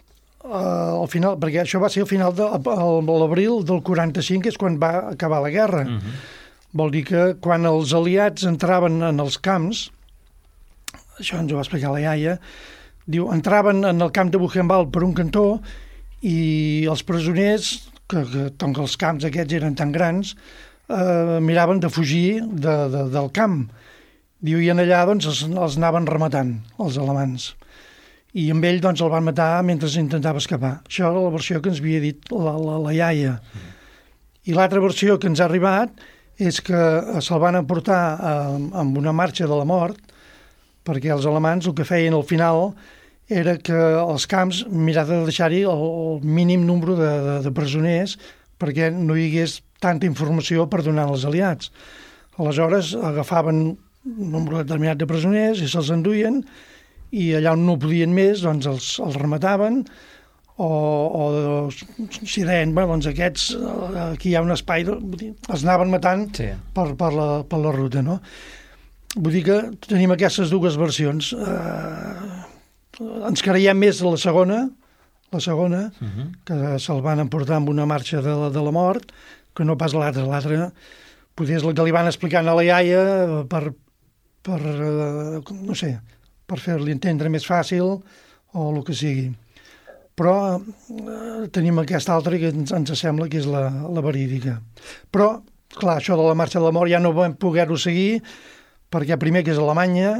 al final, perquè això va ser al final de l'abril del quaranta-cinc, que és quan va acabar la guerra. Uh-huh. Vol dir que quan els aliats entraven en els camps, això ens ho va explicar la iaia, diu, entraven en el camp de Buchenwald per un cantó i els presoners, que, que, que els camps aquests eren tan grans, eh, miraven de fugir de, de, del camp. Diu, i en allà doncs, els, els anaven rematant, els alemans. I amb ell doncs, el van matar mentre intentava escapar. Això era la versió que ens havia dit la, la, la iaia. I l'altra versió que ens ha arribat és que se'l van emportar eh, amb una marxa de la mort, perquè els alemans el que feien al final era que els camps miraven de deixar-hi el, el mínim número de, de, de presoners perquè no hi hagués tanta informació per donar als aliats. Aleshores agafaven un nombre determinat de presoners i se'ls enduien i allà on no podien més doncs els, els remataven o, o si deien, bueno, doncs aquests, aquí hi ha un espai, els anaven matant sí. per, per, la, per la ruta, no? Vull dir que tenim aquestes dues versions. Eh, ens creiem més la segona, la segona, uh-huh. que se'l van emportar amb una marxa de la, de la mort, que no pas l'altra. L'altra, potser és la que li van explicant a la iaia per, per no sé, per fer-li entendre més fàcil o el que sigui. Però eh, tenim aquesta altra que ens, ens sembla que és la, la verídica. Però, clar, això de la marxa de la mort ja no vam poder-ho seguir, perquè primer que és Alemanya,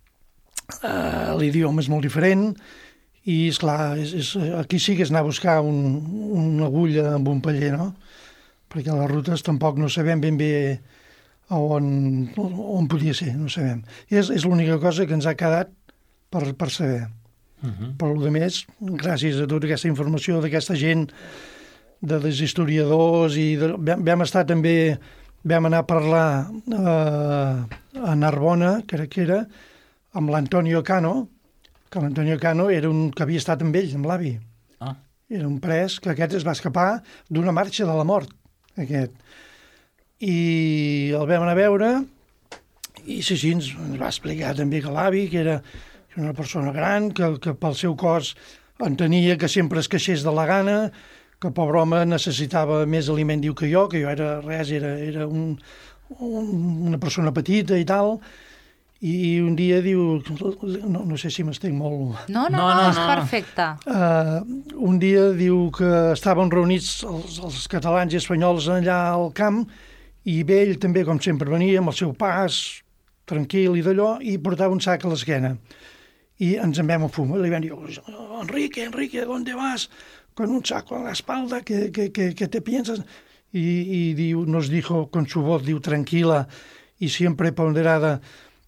eh, l'idioma és molt diferent, i, esclar, és, és, aquí sí que és anar a buscar un, una agulla amb un paller, no? Perquè les rutes tampoc no sabem ben bé on, on podia ser, no sabem. I és, és l'única cosa que ens ha quedat per, per saber. Uh-huh. Per lo més, gràcies a tota aquesta informació d'aquesta gent, de dels historiadors, i de, vam, vam estar també... Vam anar a parlar eh, a Narbona, crec que era, amb l'Antonio Cano, que l'Antonio Cano era un que havia estat amb ells, amb l'avi. Ah. Era un pres que aquest es va escapar d'una marxa de la mort, aquest. I el vam anar a veure, i sí, sí, ens, ens va explicar també que l'avi, que era una persona gran, que, que pel seu cos entenia que sempre es queixés de la gana, que pobre home necessitava més aliment, diu, que jo, que jo era res, era, era un, un, una persona petita i tal, i un dia diu, no, no sé si m'estic molt... No, no, no, no, és perfecte. Uh, un dia diu que estaven reunits els, els catalans i espanyols allà al camp, i ve ell també, com sempre, venia amb el seu pas, tranquil i d'allò, i portava un sac a l'esquena. I ens en vam a fumar, li vam dir, Enrique, Enrique, ¿dónde vas? Con un saco a la espalda, ¿qué, qué, qué, qué te piensas? Y, y diu, nos dijo con su voz, diu, tranquila y siempre ponderada,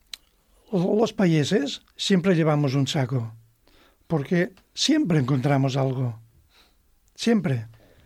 los payeses siempre llevamos un saco, porque siempre encontramos algo, siempre.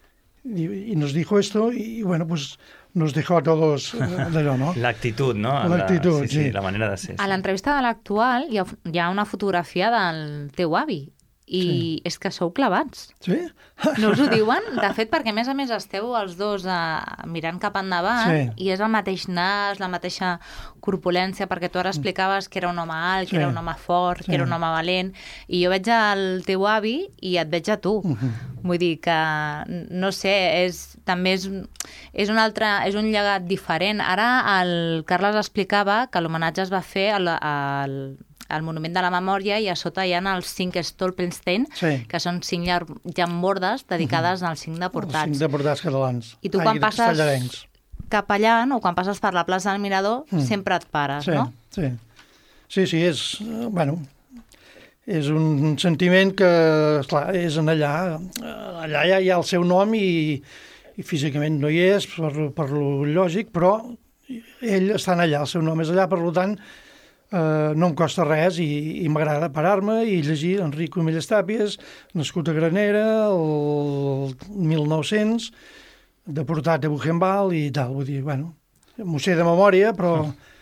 Y, y nos dijo esto y, bueno, pues nos dejó a todos d'allò, no? L'actitud, no? L'actitud, la, sí, sí. sí. La manera de ser. A l'entrevista de l'actual hi, ha, hi ha una fotografia del teu avi, i sí. És que sou clavats. Sí? No us ho diuen? De fet, perquè a més a més esteu els dos uh, mirant cap endavant, sí. I és el mateix nas, la mateixa corpulència, perquè tu ara explicaves que era un home alt, que sí. Era un home fort, sí. Que era un home valent, i jo veig el teu avi i et veig a tu. Uh-huh. Vull dir que, no sé, és, també és, és, un altre, és un llegat diferent. Ara el Carles explicava que l'homenatge es va fer al, al al Monument de la Memòria, i a sota hi ha els cinc Stolperstein, sí. Que són cinc llambordes dedicades uh-huh. als cinc deportats. Els cinc deportats catalans. I tu quan Ai, passes cap allà, o quan passes per la plaça del Mirador, mm. sempre et pares, sí, no? Sí, sí, sí, és, bueno, és un sentiment que, esclar, és en allà, allà ja hi ha el seu nom i, i físicament no hi és, per, per lo lògic, però ell està allà, el seu nom és allà, per tant, Uh, no em costa res i, i m'agrada parar-me i llegir Enric Comelles Tàpies, nascut a Granera el mil nou-cents, deportat a Buchenwald i tal. Vull dir, bueno, m'ho sé de memòria, però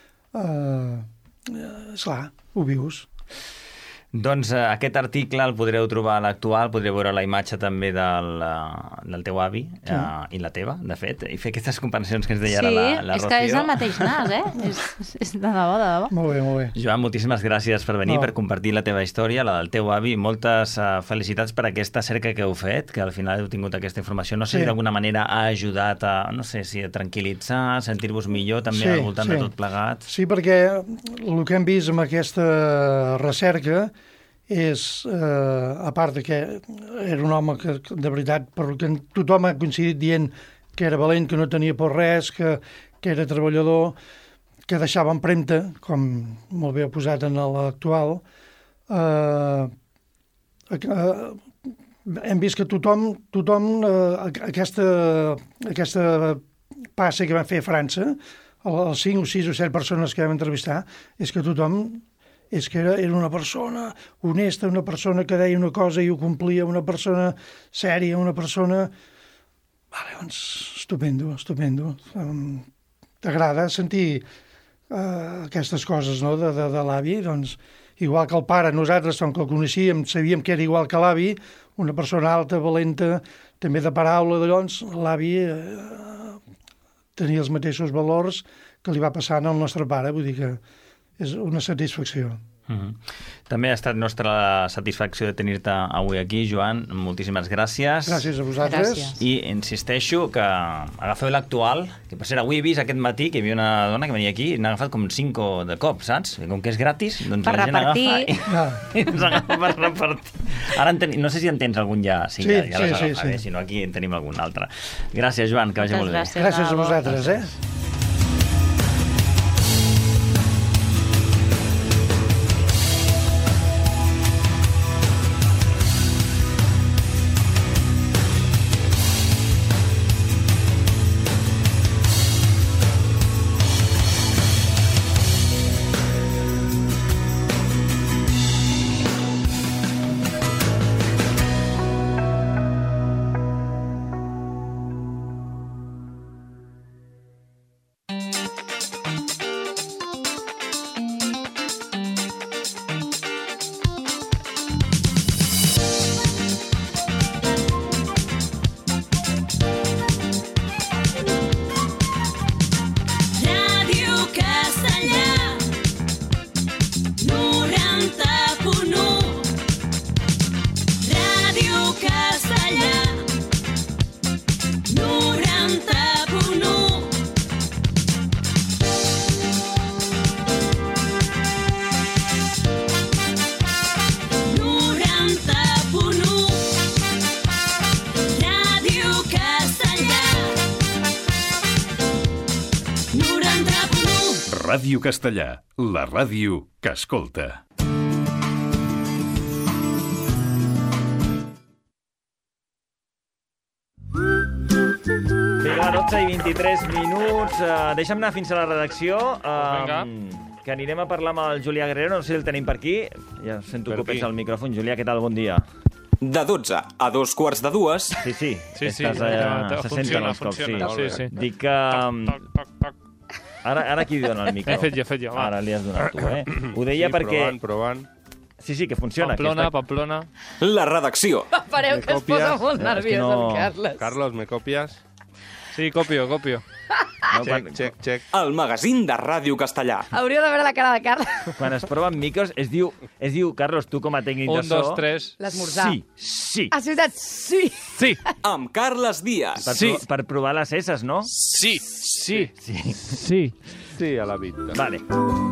uh, esclar, ho vius. Doncs eh, aquest article el podreu trobar a l'actual, podreu veure la imatge també del, uh, del teu avi, sí. uh, i la teva, de fet, i fer aquestes comparacions que ens deia sí, ara la, la Rocío. Sí, és que és el mateix nas, eh? és, és de debò, de debò. Molt bé, molt bé. Joan, moltíssimes gràcies per venir, no. per compartir la teva història, la del teu avi. Moltes uh, felicitats per aquesta cerca que heu fet, que al final heu tingut aquesta informació. No sé sí. si d'alguna manera ha ajudat a, no sé, si a tranquil·litzar, a sentir-vos millor també sí, al voltant sí. de tot plegat. Sí, perquè el que hem vist amb aquesta recerca és, eh, a part de que era un home que, de veritat, per que tothom ha coincidit dient que era valent, que no tenia por res, que, que era treballador, que deixava empremta, com molt bé ha posat en l'actual, eh, eh, hem vist que tothom, tothom eh, aquesta, aquesta passa que van fer a França, els cinc o sis o set persones que vam entrevistar, és que tothom és que era, era una persona honesta, una persona que deia una cosa i ho complia, una persona sèria, una persona... Vale, doncs, estupendo, estupendo. Um, t'agrada sentir uh, aquestes coses, no?, de, de, de l'avi, doncs, igual que el pare, nosaltres, com que el coneixíem, sabíem que era igual que l'avi, una persona alta, valenta, també de paraula, doncs, l'avi uh, tenia els mateixos valors que li va passar al nostre pare, vull dir que és una satisfacció. Mm-hmm. També ha estat nostra satisfacció de tenir-te avui aquí, Joan. Moltíssimes gràcies. Gràcies a vosaltres. Gràcies. I insisteixo que agafeu l'actual, que per cert, avui he vist aquest matí que hi havia una dona que venia aquí i n'ha agafat com cinco de cop, saps? I com que és gratis, doncs per la gent repartir. agafa i, i ens agafa per repartir. Ara en ten... no sé si en tens algun ja. Sí, sí, ja, ja sí, sí, sí. Bé, si no aquí en tenim algun altre. Gràcies, Joan, que vagi molt bé. Gràcies, gràcies a vosaltres, eh? Ràdio Castellà, la ràdio que escolta. Vinga, dotze i vint-i-tres minuts. Uh, deixa'm anar fins a la redacció. Uh, que anirem a parlar amb el Julià Guerrero. No sé si el tenim per aquí. Ja sento que pesa el micròfon. Julià, què tal? Bon dia. De dotze a dos quarts de dues. Sí, sí. Sí, sí. Estàs, uh, se senten els cops, sí. sí, sí. Dic que... Toc, toc, toc, toc. Ara, ara qui dona el micro? He fet jo, he fet jo. Ara li has donat tu, eh? Ho deia sí, perquè... provant, provant. Sí, sí, que funciona. Pamplona, que està... Pamplona. La redacció. Pareu que es posa molt nerviós, no... el Carles. Carlos, ¿me copias? Sí, copio, copio. No, check, check, check. El magazín de Ràdio Castellà. Hauríeu de veure la cara de Carles. Quan es proven micros, es diu, es diu Carlos, tu com a tècnic de so... Un, dos, tres... L'esmorzar. Sí, sí. A Ciutat, sí. Sí. Amb Carles Díaz. Per, sí. Per provar les esses, no? Sí. Sí. Sí. Sí. Sí, a la vida. Vale.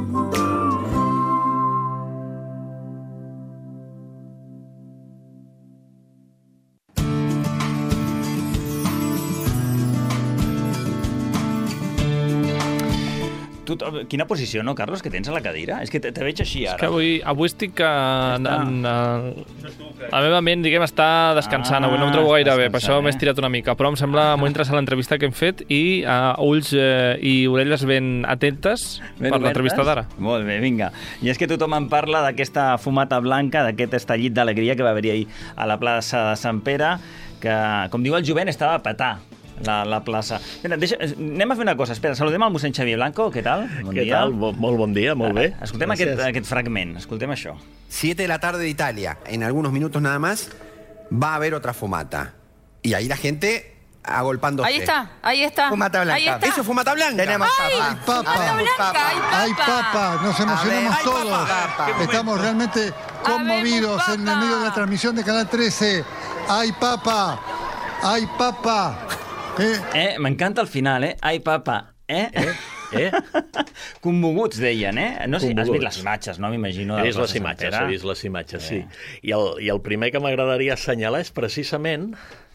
Tu, quina posició, no, Carlos, que tens a la cadira? És que te, te veig així, ara. És que avui, avui estic en, en, en... La meva ment, diguem, està descansant. Ah, avui no em trobo gaire bé, per això eh? m'he estirat una mica. Però em sembla molt interessant l'entrevista que hem fet i uh, ulls uh, i orelles ben atentes ben per l'entrevista d'ara. Molt bé, vinga. I és que tothom en parla d'aquesta fumata blanca, d'aquest estallit d'alegria que va haver-hi ahir a la plaça de Sant Pere, que, com diu el jovent, estava a petar. La, la plaça. Espera, deixa, anem a fer una cosa. Espera, saludem al mossèn Xavier Blanco. Què tal? Bon Què dia. tal? Bo, molt bon dia, molt bé. Escoltem aquest, aquest fragment. Escoltem això. siete de la tarde de Italia. En algunos minutos nada más va a haber otra fumata. Y ahí la gente agolpándose. Ahí está, ahí está. Fumata blanca. Ahí está. Eso es fumata blanca. Tenemos ¡Ay, Ay, papa. fumata blanca! ¡Ay, papa! ¡Ay, papa! Nos emocionamos ay, todos. papa. Estamos realmente conmovidos Habemos en el papa. medio de la transmisión de Canal trece. ¡Ay, papa! ¡Ay, papa! Eh, eh m'encanta el final, eh? Ai, papa, eh? Eh? Eh? Commoguts, deien, eh? No sé, has Commoguts. vist les imatges, no? M'imagino. He vist les imatges, he vist les imatges, sí. I el, i el primer que m'agradaria assenyalar és precisament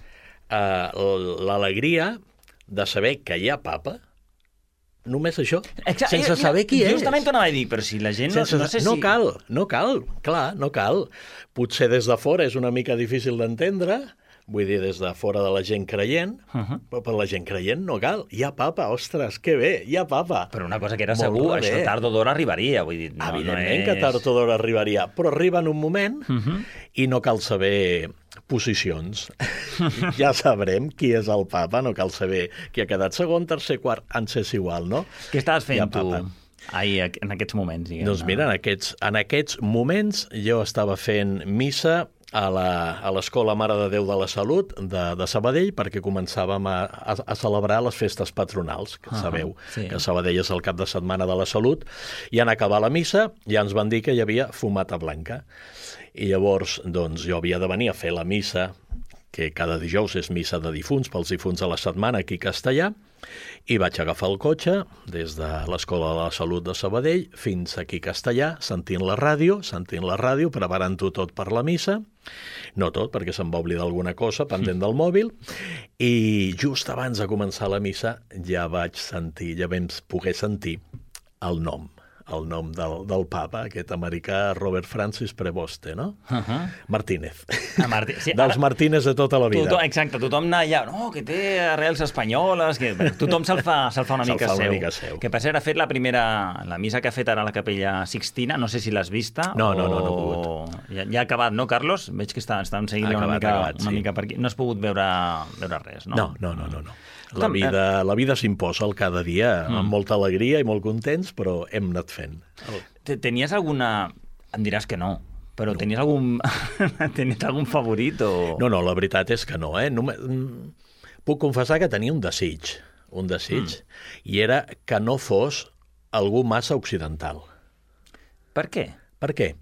eh, l'alegria de saber que hi ha papa, només això, Exacte. sense saber qui és. Justament t'ho anava a dir, però si la gent no, Sense, no sé si... no cal, no cal, clar, no cal. Potser des de fora és una mica difícil d'entendre, vull dir, des de fora de la gent creient, uh -huh. però per la gent creient no cal. Hi ha papa, ostres, que bé, hi ha papa. Però una cosa que era Molt segur, bé. això tard o d'hora arribaria, vull dir, no, Evidentment no és... que tard o d'hora arribaria, però arriba en un moment uh -huh. i no cal saber posicions. Ja sabrem qui és el papa, no cal saber qui ha quedat segon, tercer, quart, ens és igual, no? Què estaves fent tu papa. ahir, en aquests moments, diguem? Doncs mira, en aquests, en aquests moments jo estava fent missa a la- a l'Escola Mare de Déu de la Salut de, de Sabadell perquè començàvem a, a, a celebrar les festes patronals, que Ah, sabeu sí. que Sabadell és el cap de setmana de la Salut, i en acabar la missa ja ens van dir que hi havia fumata blanca. I llavors doncs, jo havia de venir a fer la missa, que cada dijous és missa de difunts, pels difunts de la setmana aquí a Castellà, i vaig agafar el cotxe des de l'Escola de la Salut de Sabadell fins aquí a Castellà, sentint la ràdio, sentint la ràdio, preparant-ho tot per la missa, no tot, perquè se'm va oblidar alguna cosa pendent del mòbil, i just abans de començar la missa ja vaig sentir, ja vam poder sentir el nom, el nom del, del papa, aquest americà Robert Francis Prevost, no? Uh -huh. Martínez. A Martí... sí, Dels Martínez de tota la vida. Tothom, exacte, tothom anar allà, no, que té arrels espanyoles, que bueno, tothom se'l fa, se'l fa una Se'l mica fa una seu. mica seu. Que per cert ha fet la primera, la missa que ha fet ara a la Capella Sixtina, no sé si l'has vista. No, no, o... no, no he pogut. Ja, ja ha acabat, no, Carlos? Veig que està, estan seguint Ha una, acabat, mica, ha acabat, una sí. mica per aquí. No has pogut veure, veure res, no? No, no, no, no. no. La Escolta'm, vida, la vida s'imposa el cada dia, Mm. amb molta alegria i molt contents, però hem anat fent. Te- Tenies alguna... Em diràs que no, però tenies algun... tenies algun favorit o... No, no, la veritat és que no, eh? Només... mm, Puc confessar que tenia un desig, un desig, mm. i era que no fos algú massa occidental. Per què? Per què?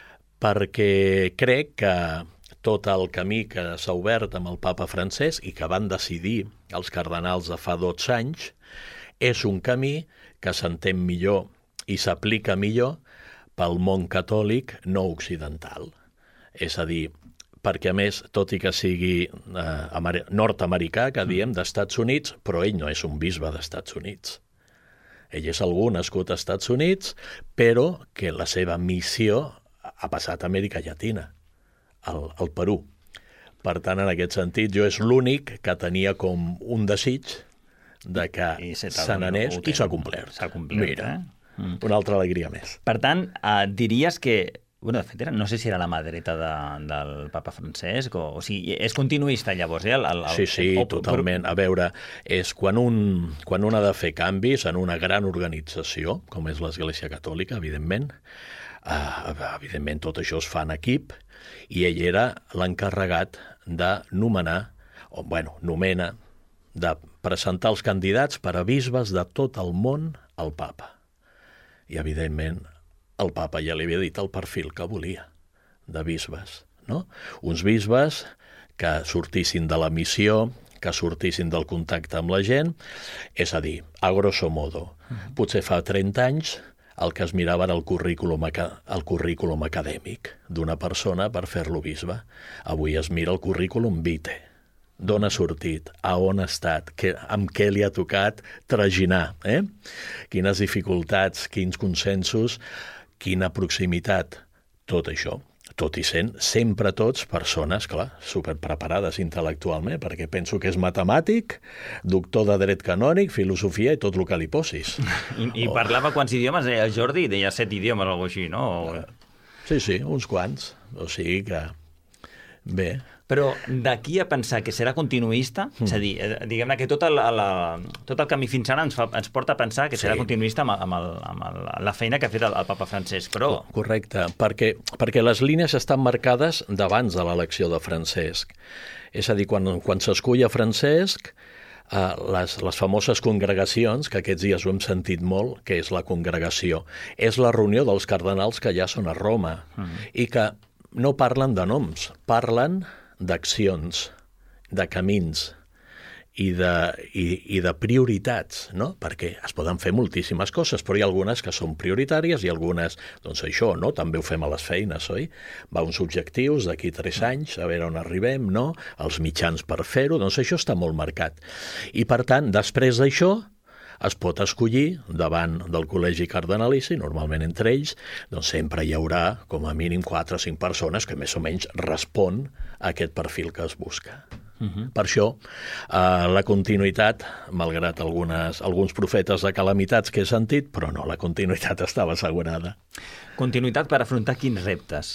Perquè crec que tot el camí que s'ha obert amb el papa Francesc i que van decidir els cardenals de fa dotze anys és un camí que s'entén millor i s'aplica millor pel món catòlic no occidental. És a dir, perquè a més, tot i que sigui eh, nord-americà, que diem, d'Estats Units, però ell no és un bisbe d'Estats Units. Ell és algú nascut als Estats Units, però que la seva missió ha passat a Amèrica Llatina, al, al Perú. Per tant, en aquest sentit, jo és l'únic que tenia com un desig de que se n'anés i s'ha complert. S'ha complert, Mira, eh? Mm. Una altra alegria més. Per tant, eh, diries que... Bueno, de fet, era, no sé si era la mà dreta de, del papa Francesc, o, o sigui, és continuista llavors, eh? El, el, el, Sí, sí, el, totalment. A veure, és quan un, quan un ha de fer canvis en una gran organització, com és l'Església Catòlica, evidentment, eh, evidentment tot això es fa en equip, i ell era l'encarregat de nomenar, o bueno, nomena, de presentar els candidats per a bisbes de tot el món al papa. I, evidentment, el papa ja li havia dit el perfil que volia de bisbes, no? Uns bisbes que sortissin de la missió, que sortissin del contacte amb la gent, és a dir, a grosso modo, uh-huh. potser fa trenta anys el que es mirava era el currículum, el currículum acadèmic d'una persona per fer-lo bisbe. Avui es mira el currículum vitae. D'on ha sortit, a on ha estat, que, amb què li ha tocat traginar, eh? Quines dificultats, quins consensos, quina proximitat, tot això. Tot i sent sempre tots persones, clar, superpreparades intel·lectualment, perquè penso que és matemàtic, doctor de dret canònic, filosofia i tot el que li posis. I, i oh. parlava quants idiomes? Deia Jordi, deia set idiomes o alguna cosa així, no? Sí, sí, uns quants. O sigui que... Bé... Però d'aquí a pensar que serà continuista, mm. és a dir, diguem-ne que tot el, la, tot el camí fins ara ens, fa, ens porta a pensar que serà sí. continuista amb, amb, el, amb el, la feina que ha fet el, el papa Francesc, però... Correcte, perquè, perquè les línies estan marcades d'abans de l'elecció de Francesc. És a dir, quan, quan s'escull a Francesc, eh, les, les famoses congregacions, que aquests dies ho hem sentit molt, que és la congregació, és la reunió dels cardenals que ja són a Roma, mm. i que no parlen de noms, parlen d'accions, de camins i de, i, i de prioritats, no? Perquè es poden fer moltíssimes coses, però hi ha algunes que són prioritàries i algunes, doncs això, no? També ho fem a les feines, oi? Va uns objectius d'aquí tres anys, a veure on arribem, no? Els mitjans per fer-ho, doncs això està molt marcat. I per tant, després d'això, es pot escollir davant del col·legi cardenalici, normalment entre ells, doncs sempre hi haurà com a mínim quatre o cinc persones que més o menys respon a aquest perfil que es busca. Uh-huh. Per això, eh, la continuïtat, malgrat algunes, alguns profetes de calamitats que he sentit, però no, la continuïtat estava assegurada. Continuïtat per afrontar quins reptes?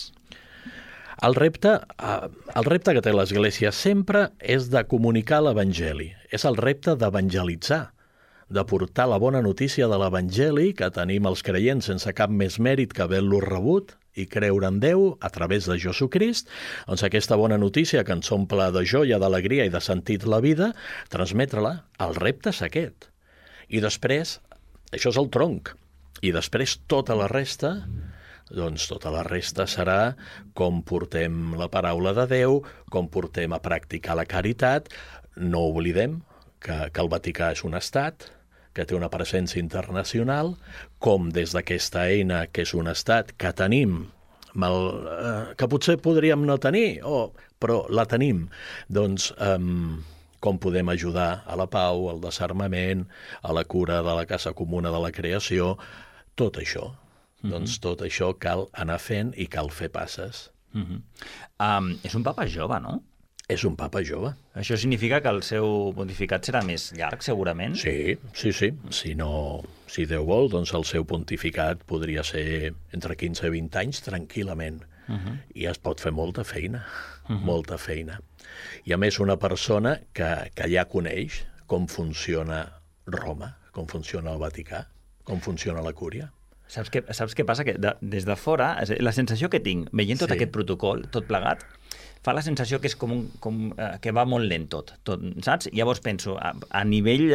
El repte, eh, el repte que té l'Església sempre és de comunicar l'Evangeli, és el repte d'evangelitzar, de portar la bona notícia de l'Evangeli que tenim els creients sense cap més mèrit que haver-lo rebut i creure en Déu a través de Jesucrist, doncs aquesta bona notícia que ens omple de joia, d'alegria i de sentit la vida, transmetre-la. El repte és aquest. I després, això és el tronc, i després tota la resta, doncs tota la resta serà com portem la paraula de Déu, com portem a practicar la caritat. No oblidem que, que el Vaticà és un estat, que té una presència internacional, com des d'aquesta eina que és un estat que tenim, mal, eh, que potser podríem no tenir, oh, però la tenim, doncs eh, com podem ajudar a la pau, al desarmament, a la cura de la casa comuna de la creació, tot això. Mm-hmm. Doncs tot això cal anar fent i cal fer passes. Mm-hmm. um, és un papa jove, no? És un papa jove. Això significa que el seu pontificat serà més llarg, segurament? Sí, sí, sí. Si, no, si Déu vol, doncs el seu pontificat podria ser entre quinze i vint anys tranquil·lament. Uh-huh. I es pot fer molta feina, uh-huh. molta feina. I a més una persona que, que ja coneix com funciona Roma, com funciona el Vaticà, com funciona la cúria. Saps què, saps què passa? Que de, des de fora, la sensació que tinc, veient tot sí. aquest protocol, tot plegat, fa la sensació que és com, un, com eh, que va molt lent tot, tot, saps? Llavors penso, a, a nivell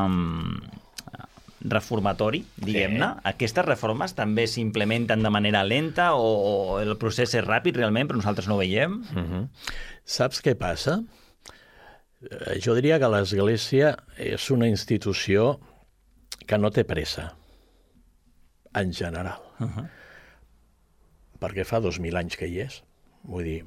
eh, reformatori, diguem-ne, sí. aquestes reformes també s'implementen de manera lenta o, o el procés és ràpid realment, però nosaltres no ho veiem? Uh-huh. Saps què passa? Jo diria que l'Església és una institució que no té pressa, en general. Uh-huh. Perquè fa dos mil anys que hi és, vull dir.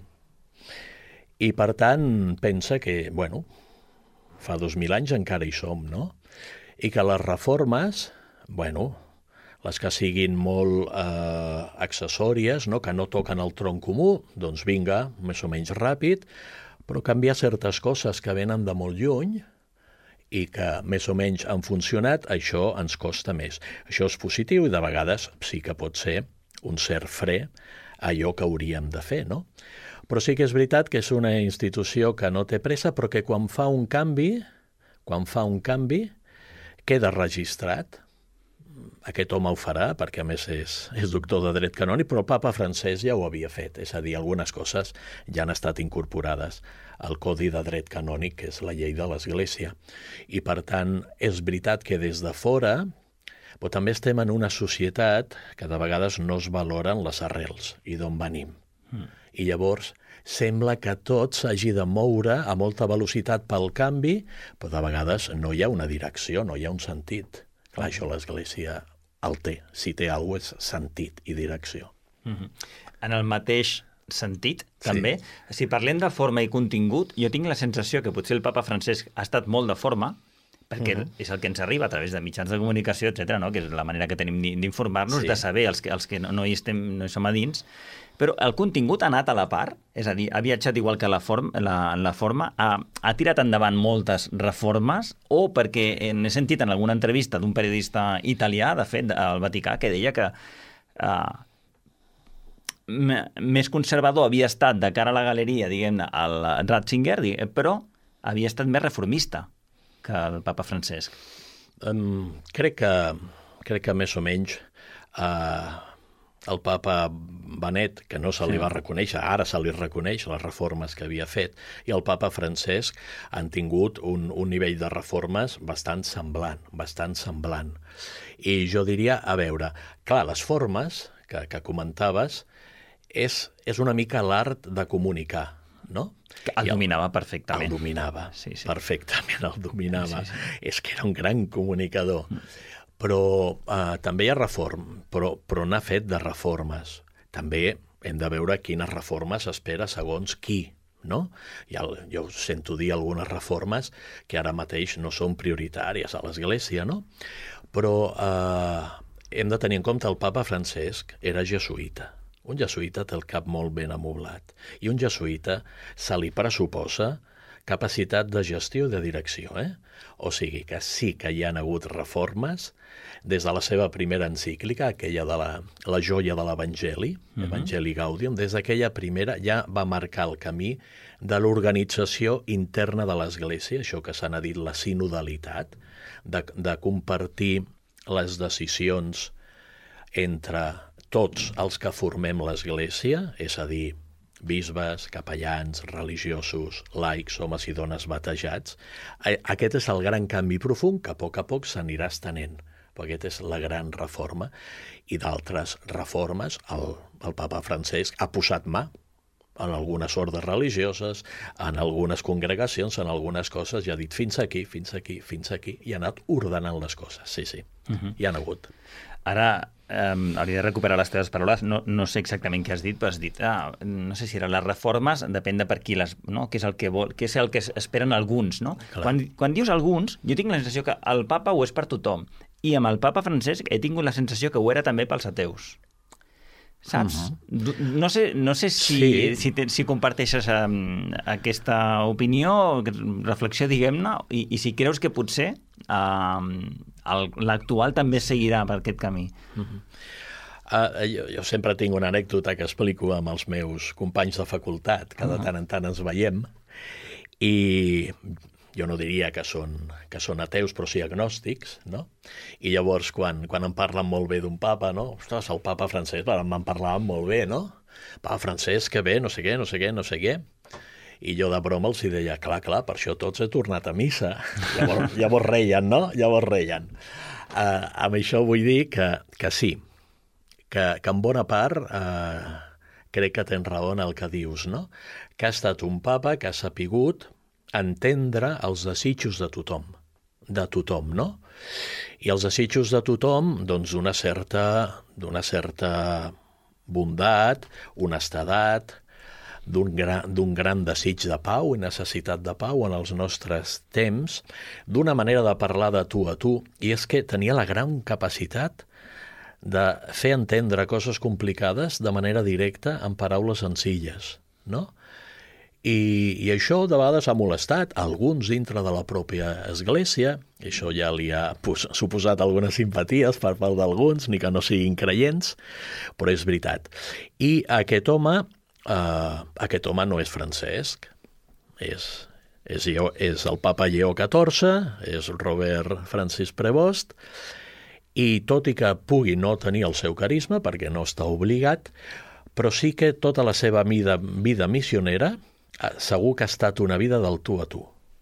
I, per tant, pensa que, bueno, fa dos mil anys encara hi som, no? I que les reformes, bueno, les que siguin molt eh, accessòries, no? Que no toquen el tronc comú, doncs vinga, més o menys ràpid, però canviar certes coses que venen de molt lluny i que més o menys han funcionat, això ens costa més. Això és positiu i de vegades sí que pot ser un cert fre a allò que hauríem de fer, no? Però sí que és veritat que és una institució que no té pressa, però que quan fa un canvi, quan fa un canvi, queda registrat. Aquest home ho farà, perquè a més és, és doctor de dret canònic, però el papa Francesc ja ho havia fet. És a dir, algunes coses ja han estat incorporades al Codi de Dret Canònic, que és la llei de l'Església. I, per tant, és veritat que des de fora, però també estem en una societat que de vegades no es valoren les arrels i d'on venim. Mm. I llavors sembla que tot s'hagi de moure a molta velocitat pel canvi, però de vegades no hi ha una direcció, no hi ha un sentit. Clar, això l'Església el té. Si té alguna cosa és sentit i direcció. Mm-hmm. En el mateix sentit, també, sí. Si parlem de forma i contingut, jo tinc la sensació que potser el papa Francesc ha estat molt de forma, perquè uh-huh. és el que ens arriba a través de mitjans de comunicació, etcètera, no? Que és la manera que tenim d'informar-nos, sí. de saber els que, els que no, no hi estem, no hi som a dins, però el contingut ha anat a la part, és a dir, ha viatjat igual que la, form, la, la forma, ha, ha tirat endavant moltes reformes, o perquè he sentit en alguna entrevista d'un periodista italià, de fet, al Vaticà, que deia que uh, més conservador havia estat de cara a la galeria, diguem-ne, al Ratzinger, diguem, però havia estat més reformista que el papa Francesc. Um, crec que crec que més o menys uh, el papa Benet, que no se li va reconèixer, ara se li reconeix les reformes que havia fet, i el papa Francesc han tingut un, un nivell de reformes bastant semblant, bastant semblant. I jo diria, a veure, clar, les formes que, que comentaves és, és una mica l'art de comunicar, no? El dominava perfectament. El dominava, sí, sí. perfectament el dominava. Sí, sí. És que era un gran comunicador. Però eh, també hi ha reform, però, però n'ha fet de reformes. També hem de veure quines reformes espera segons qui, no? Ja, jo sento dir algunes reformes que ara mateix no són prioritàries a l'Església, no? Però eh, hem de tenir en compte el papa Francesc era jesuïta. Un jesuïta té el cap molt ben amoblat i un jesuïta se li pressuposa capacitat de gestió i de direcció, eh? O sigui que sí que hi ha hagut reformes des de la seva primera encíclica, aquella de la, la joia de l'Evangeli, uh-huh. Evangelii Gaudium, des d'aquella primera ja va marcar el camí de l'organització interna de l'Església, això que se n'ha dit la sinodalitat, de, de compartir les decisions entre tots els que formem l'Església, és a dir, bisbes, capellans, religiosos, laics, homes i dones batejats, aquest és el gran canvi profund que a poc a poc s'anirà estenent, perquè aquesta és la gran reforma, i d'altres reformes el, el papa Francesc ha posat mà en algunes ordes religioses, en algunes congregacions, en algunes coses, i ha dit fins aquí, fins aquí, fins aquí, i ha anat ordenant les coses, sí, sí, uh-huh. Hi ha hagut. Ara, eh, hauria de recuperar les teves paraules, no, no sé exactament què has dit, però has dit, ah, no sé si eren les reformes, depèn de per qui les, no? Què és el que vol, què és el que esperen alguns, no? Quan, quan dius alguns, jo tinc la sensació que el papa ho és per tothom, i amb el papa Francesc he tingut la sensació que ho era també pels ateus. Saps? Uh-huh. No sé, no sé si, sí. si, te, si comparteixes um, aquesta opinió, reflexió, diguem-ne, i, i si creus que potser um, l'actual també seguirà per aquest camí. Uh-huh. Uh, jo, jo sempre tinc una anècdota que explico amb els meus companys de facultat, que de tant en tant ens veiem, i jo no diria que són, que són ateus, però sí agnòstics, no? I llavors, quan, quan em parlen molt bé d'un papa, no? Ostres, el papa Francesc, me'n parlaven molt bé, no? Papa Francesc, que bé, no sé què, no sé què, no sé què. I jo de broma els deia, clar, clar, per això tots he tornat a missa. Llavors, llavors reien, no? Llavors reien. Uh, amb això vull dir que, que sí, que, que en bona part uh, crec que tens raó en el que dius, no? Que ha estat un papa que ha sapigut entendre els desitjos de tothom, de tothom, no? I els desitjos de tothom, doncs, d'una certa, d'una certa bondat, honestedat, d'un gran, d'un gran desig de pau i necessitat de pau en els nostres temps, d'una manera de parlar de tu a tu, i és que tenia la gran capacitat de fer entendre coses complicades de manera directa en paraules senzilles, no? I, i això de vegades ha molestat alguns dintre de la pròpia església, i això ja li ha pos, suposat algunes simpaties per part d'alguns, ni que no siguin creients, però és veritat. I aquest home, eh, aquest home no és Francesc, és, és, és el papa Lleó catorze, és Robert Francis Prevost, i tot i que pugui no tenir el seu carisma, perquè no està obligat, però sí que tota la seva vida, vida missionera segur que ha estat una vida del tu a tu.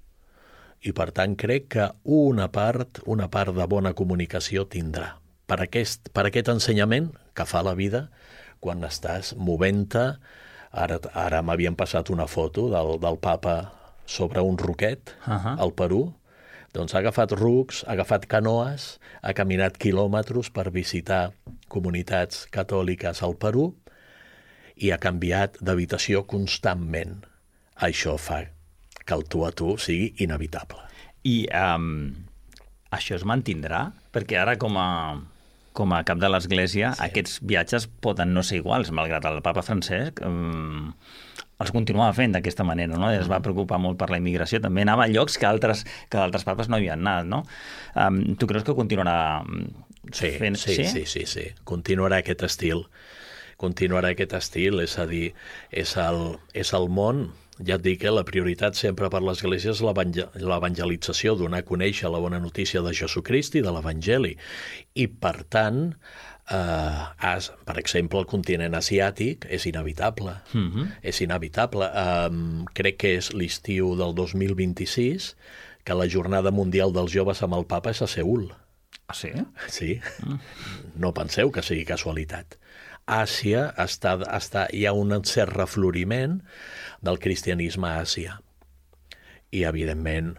I per tant crec que una part, una part de bona comunicació tindrà per aquest, per aquest ensenyament que fa la vida quan estàs movent-te. Ara, ara m'havien passat una foto del, del papa sobre un ruquet uh-huh. al Perú. Doncs ha agafat rucs, ha agafat canoes, ha caminat quilòmetres per visitar comunitats catòliques al Perú i ha canviat d'habitació constantment. Això fa que el tu a tu sigui inevitable. I um, això es mantindrà? Perquè ara, com a, com a cap de l'Església, sí. Aquests viatges poden no ser iguals, malgrat el papa Francesc um, els continuava fent d'aquesta manera, no? Es va preocupar molt per la immigració, també anava a llocs que altres, que altres papes no havien anat, no? Um, tu creus que continuarà sí, fent... Sí, sí, sí, sí, sí. Continuarà aquest estil. Continuarà aquest estil, és a dir, és el, és el món. Ja et dic que la prioritat sempre per l'Església és l'evangelització, donar a conèixer la bona notícia de Jesucrist i de l'Evangeli. I, per tant, eh, as, per exemple, el continent asiàtic és inevitable. Mm-hmm. És inevitable. Eh, crec que és l'estiu del dos mil vint-i-sis que la Jornada Mundial dels Joves amb el papa és a Seül. Ah, sí? Sí. Mm. No penseu que sigui casualitat. Àsia està, està, hi ha un cert refloriment del cristianisme a Àsia. I, evidentment,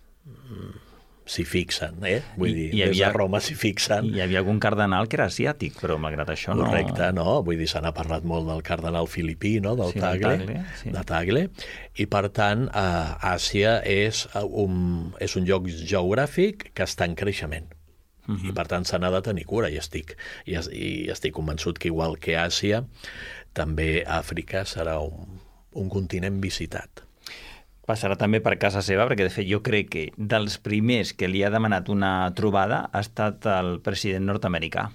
s'hi fixen, eh? Vull I, dir, hi havia, des de Roma s'hi fixen. Hi havia algun cardenal que era asiàtic, però malgrat això no... Correcte, no? Vull dir, se n'ha parlat molt del cardenal filipí, no? Del sí, Tagle, Tagle, sí. de Tagle. I, per tant, uh, Àsia és un, és un lloc geogràfic que està en creixement. I per tant se n'ha de tenir cura i estic, i, i estic convençut que igual que Àsia, també Àfrica serà un, un continent visitat. Passarà també per casa seva, perquè de fet jo crec que dels primers que li ha demanat una trobada ha estat el president nord-americà.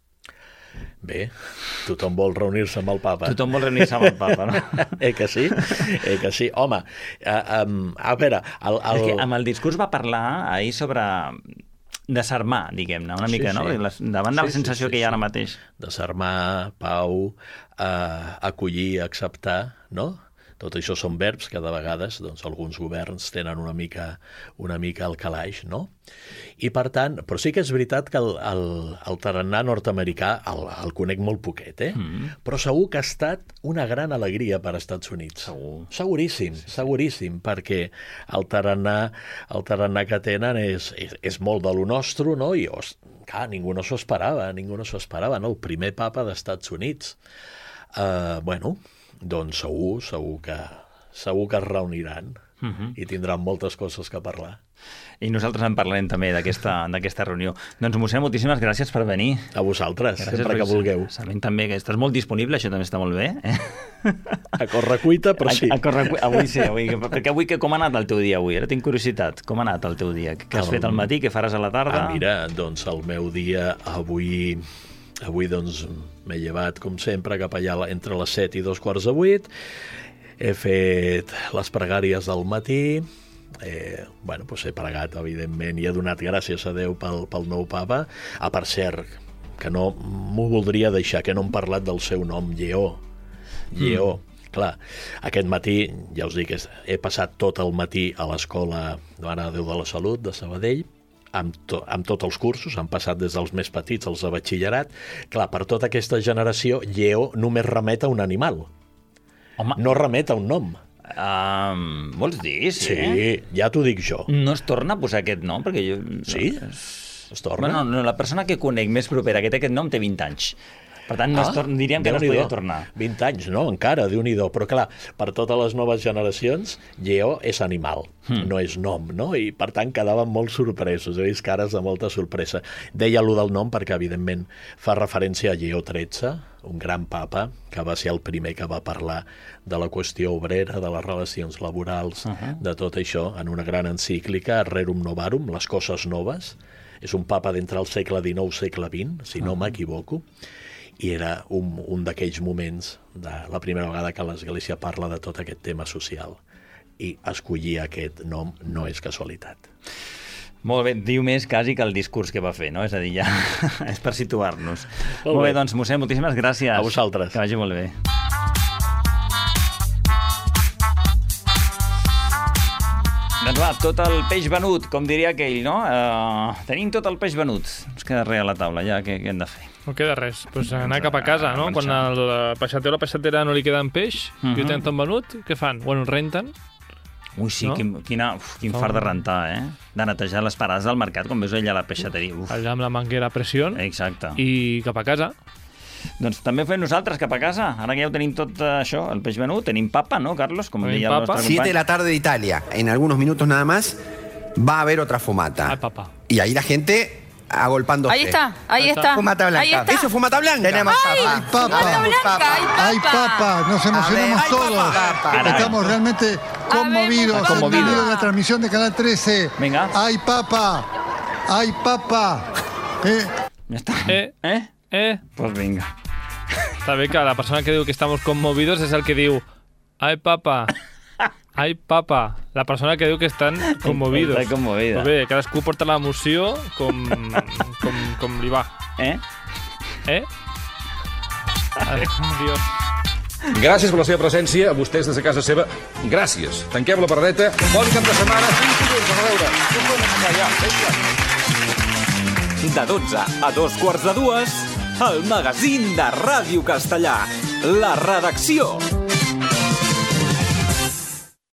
Bé, tothom vol reunir-se amb el papa. Tothom vol reunir-se amb el papa, no? eh que sí? Eh que sí? Home, uh, um, a veure... El, el... És que amb el discurs va parlar ahir sobre... desarmar, diguem-ne, una Sí, mica, no? sí. Les- Davant de la Sí, sí, sensació sí, que hi ha sí. ara mateix. Desarmar, pau, eh, acollir, acceptar, no? Tot això són verbs que de vegades doncs, alguns governs tenen una mica, una mica al calaix, no? I per tant, però sí que és veritat que el, el, el tarannà nord-americà el, el conec molt poquet, eh? Mm. Però segur que ha estat una gran alegria per als Estats Units. Segur. Seguríssim, sí, sí. seguríssim, perquè el tarannà, el tarannà que tenen és, és, és molt de lo nostre, no? I, os, clar, ningú no s'ho esperava, ningú no s'ho esperava, no? El primer papa dels Estats Units. Uh, bueno, doncs segur, segur que, segur que es reuniran Mhm. i tindran moltes coses que parlar. I nosaltres en parlarem també d'aquesta d'aquesta reunió. Doncs, mossèn, moltíssimes gràcies per venir. A vosaltres, gràcies, sempre que vulgueu. Sabem també que estàs molt disponible, això també està molt bé. Eh? A correcuita, però sí. A, a correcuita, avui sí, avui, perquè avui, que, com ha anat el teu dia avui? Ara tinc curiositat. Com ha anat el teu dia? Què has El- fet al matí? Què faràs a la tarda? Ah, mira, doncs el meu dia avui, avui doncs m'he llevat, com sempre, cap allà entre les set i dos quarts de vuit. He fet les pregàries del matí. Eh, bueno, doncs he pregat, evidentment, i he donat gràcies a Déu pel, pel nou papa. Ah, per cert, que no m'ho voldria deixar, que no hem parlat del seu nom, Lleó. Lleó. Mm. Clar, aquest matí, ja us dic, he passat tot el matí a l'escola Mare de Déu de la Salut de Sabadell, amb, to, amb tots els cursos, han passat des dels més petits als de batxillerat. Clar, per tota aquesta generació, Lleó només remet a un animal. Home. No remet a un nom. Um, vols dir? Sí, Sí, ja t'ho dic jo. No es torna a posar aquest nom? Perquè jo... Sí? Es torna? Bueno, no, la persona que conec més propera que té aquest nom té vint anys. Per tant, no Ah, es torna, diríem que no es Déu-n'hi-do. podia tornar. vint anys, no? Encara, Déu-n'hi-do. Però clar, per totes les noves generacions, Lleó és animal, Hmm. no és nom, no? I per tant quedaven molt sorpresos, he vist cares de molta sorpresa. Deia allò del nom perquè, evidentment, fa referència a Lleó tretze, un gran papa, que va ser el primer que va parlar de la qüestió obrera, de les relacions laborals, Uh-huh. de tot això, en una gran encíclica, Rerum Novarum, les coses noves. És un papa d'entre el segle dinou i segle vint, si no m'equivoco, i era un, un d'aquells moments de la primera vegada que l'Església parla de tot aquest tema social. I escollir aquest nom no és casualitat. Molt bé, diu més quasi que el discurs que va fer, no? És a dir, ja és per situar-nos. Molt Molt bé, bé. doncs, mossèn, moltíssimes gràcies. A vosaltres. Que vagi molt bé. Doncs va, tot el peix venut, com diria aquell, no? Uh, tenim tot el peix venut. Ens queda res a la taula, ja, què, què hem de fer? No queda res. Pues anar cap a casa, no? Quan marxar. al peixater o la peixatera no li queden peix, uh Mhm. -huh. i ho tenen tot venut, què fan? Bueno, renten. Ui, sí, No? quin, quina, uf, quin Fa fart de un- rentar, eh? De netejar les parades del mercat, com veus allà a la peixateria. Uf. Allà amb la manguera a pressió. Exacte. I cap a casa. Doncs també fem nosaltres cap a casa. Ara que ja ho tenim tot eh, això, el peix venut, tenim papa, no, Carlos? Com Tenim deia el papa. nostre siete de company. la tarde de Italia. En algunos minutos nada más va a haber otra fumata. Ay, papá. Y ahí la gente agolpándose. Ahí está, ahí está. Fumata blanca. Ahí está. Eso es fumata blanca. Tenemos Ay, papa. Fumata blanca, ay, papa. ¡Ay, papa! Nos emocionamos ay, todos. papa. Estamos realmente conmovidos. papa. El vídeo de la transmisión de Canal trece. Venga. ¡Ay, papa! ¡Ay, papa! Eh, Ja està. Eh, Eh? eh. Pues vinga. Està bé que la persona que diu que estamos conmovidos és el que diu ai, papa, ai, papa. La persona que diu que estan conmovidos. Està conmovida. Molt bé, cadascú porta l'emoció com, com, com li va. Eh? Eh? Adiós. Gràcies per la seva presència, a vostès des de casa seva. Gràcies. Tanquem la paradeta. Bon cap de setmana. Fins dilluns. A veure. De dotze a dos quarts de dues, el magazín de Ràdio Castellà. La redacció.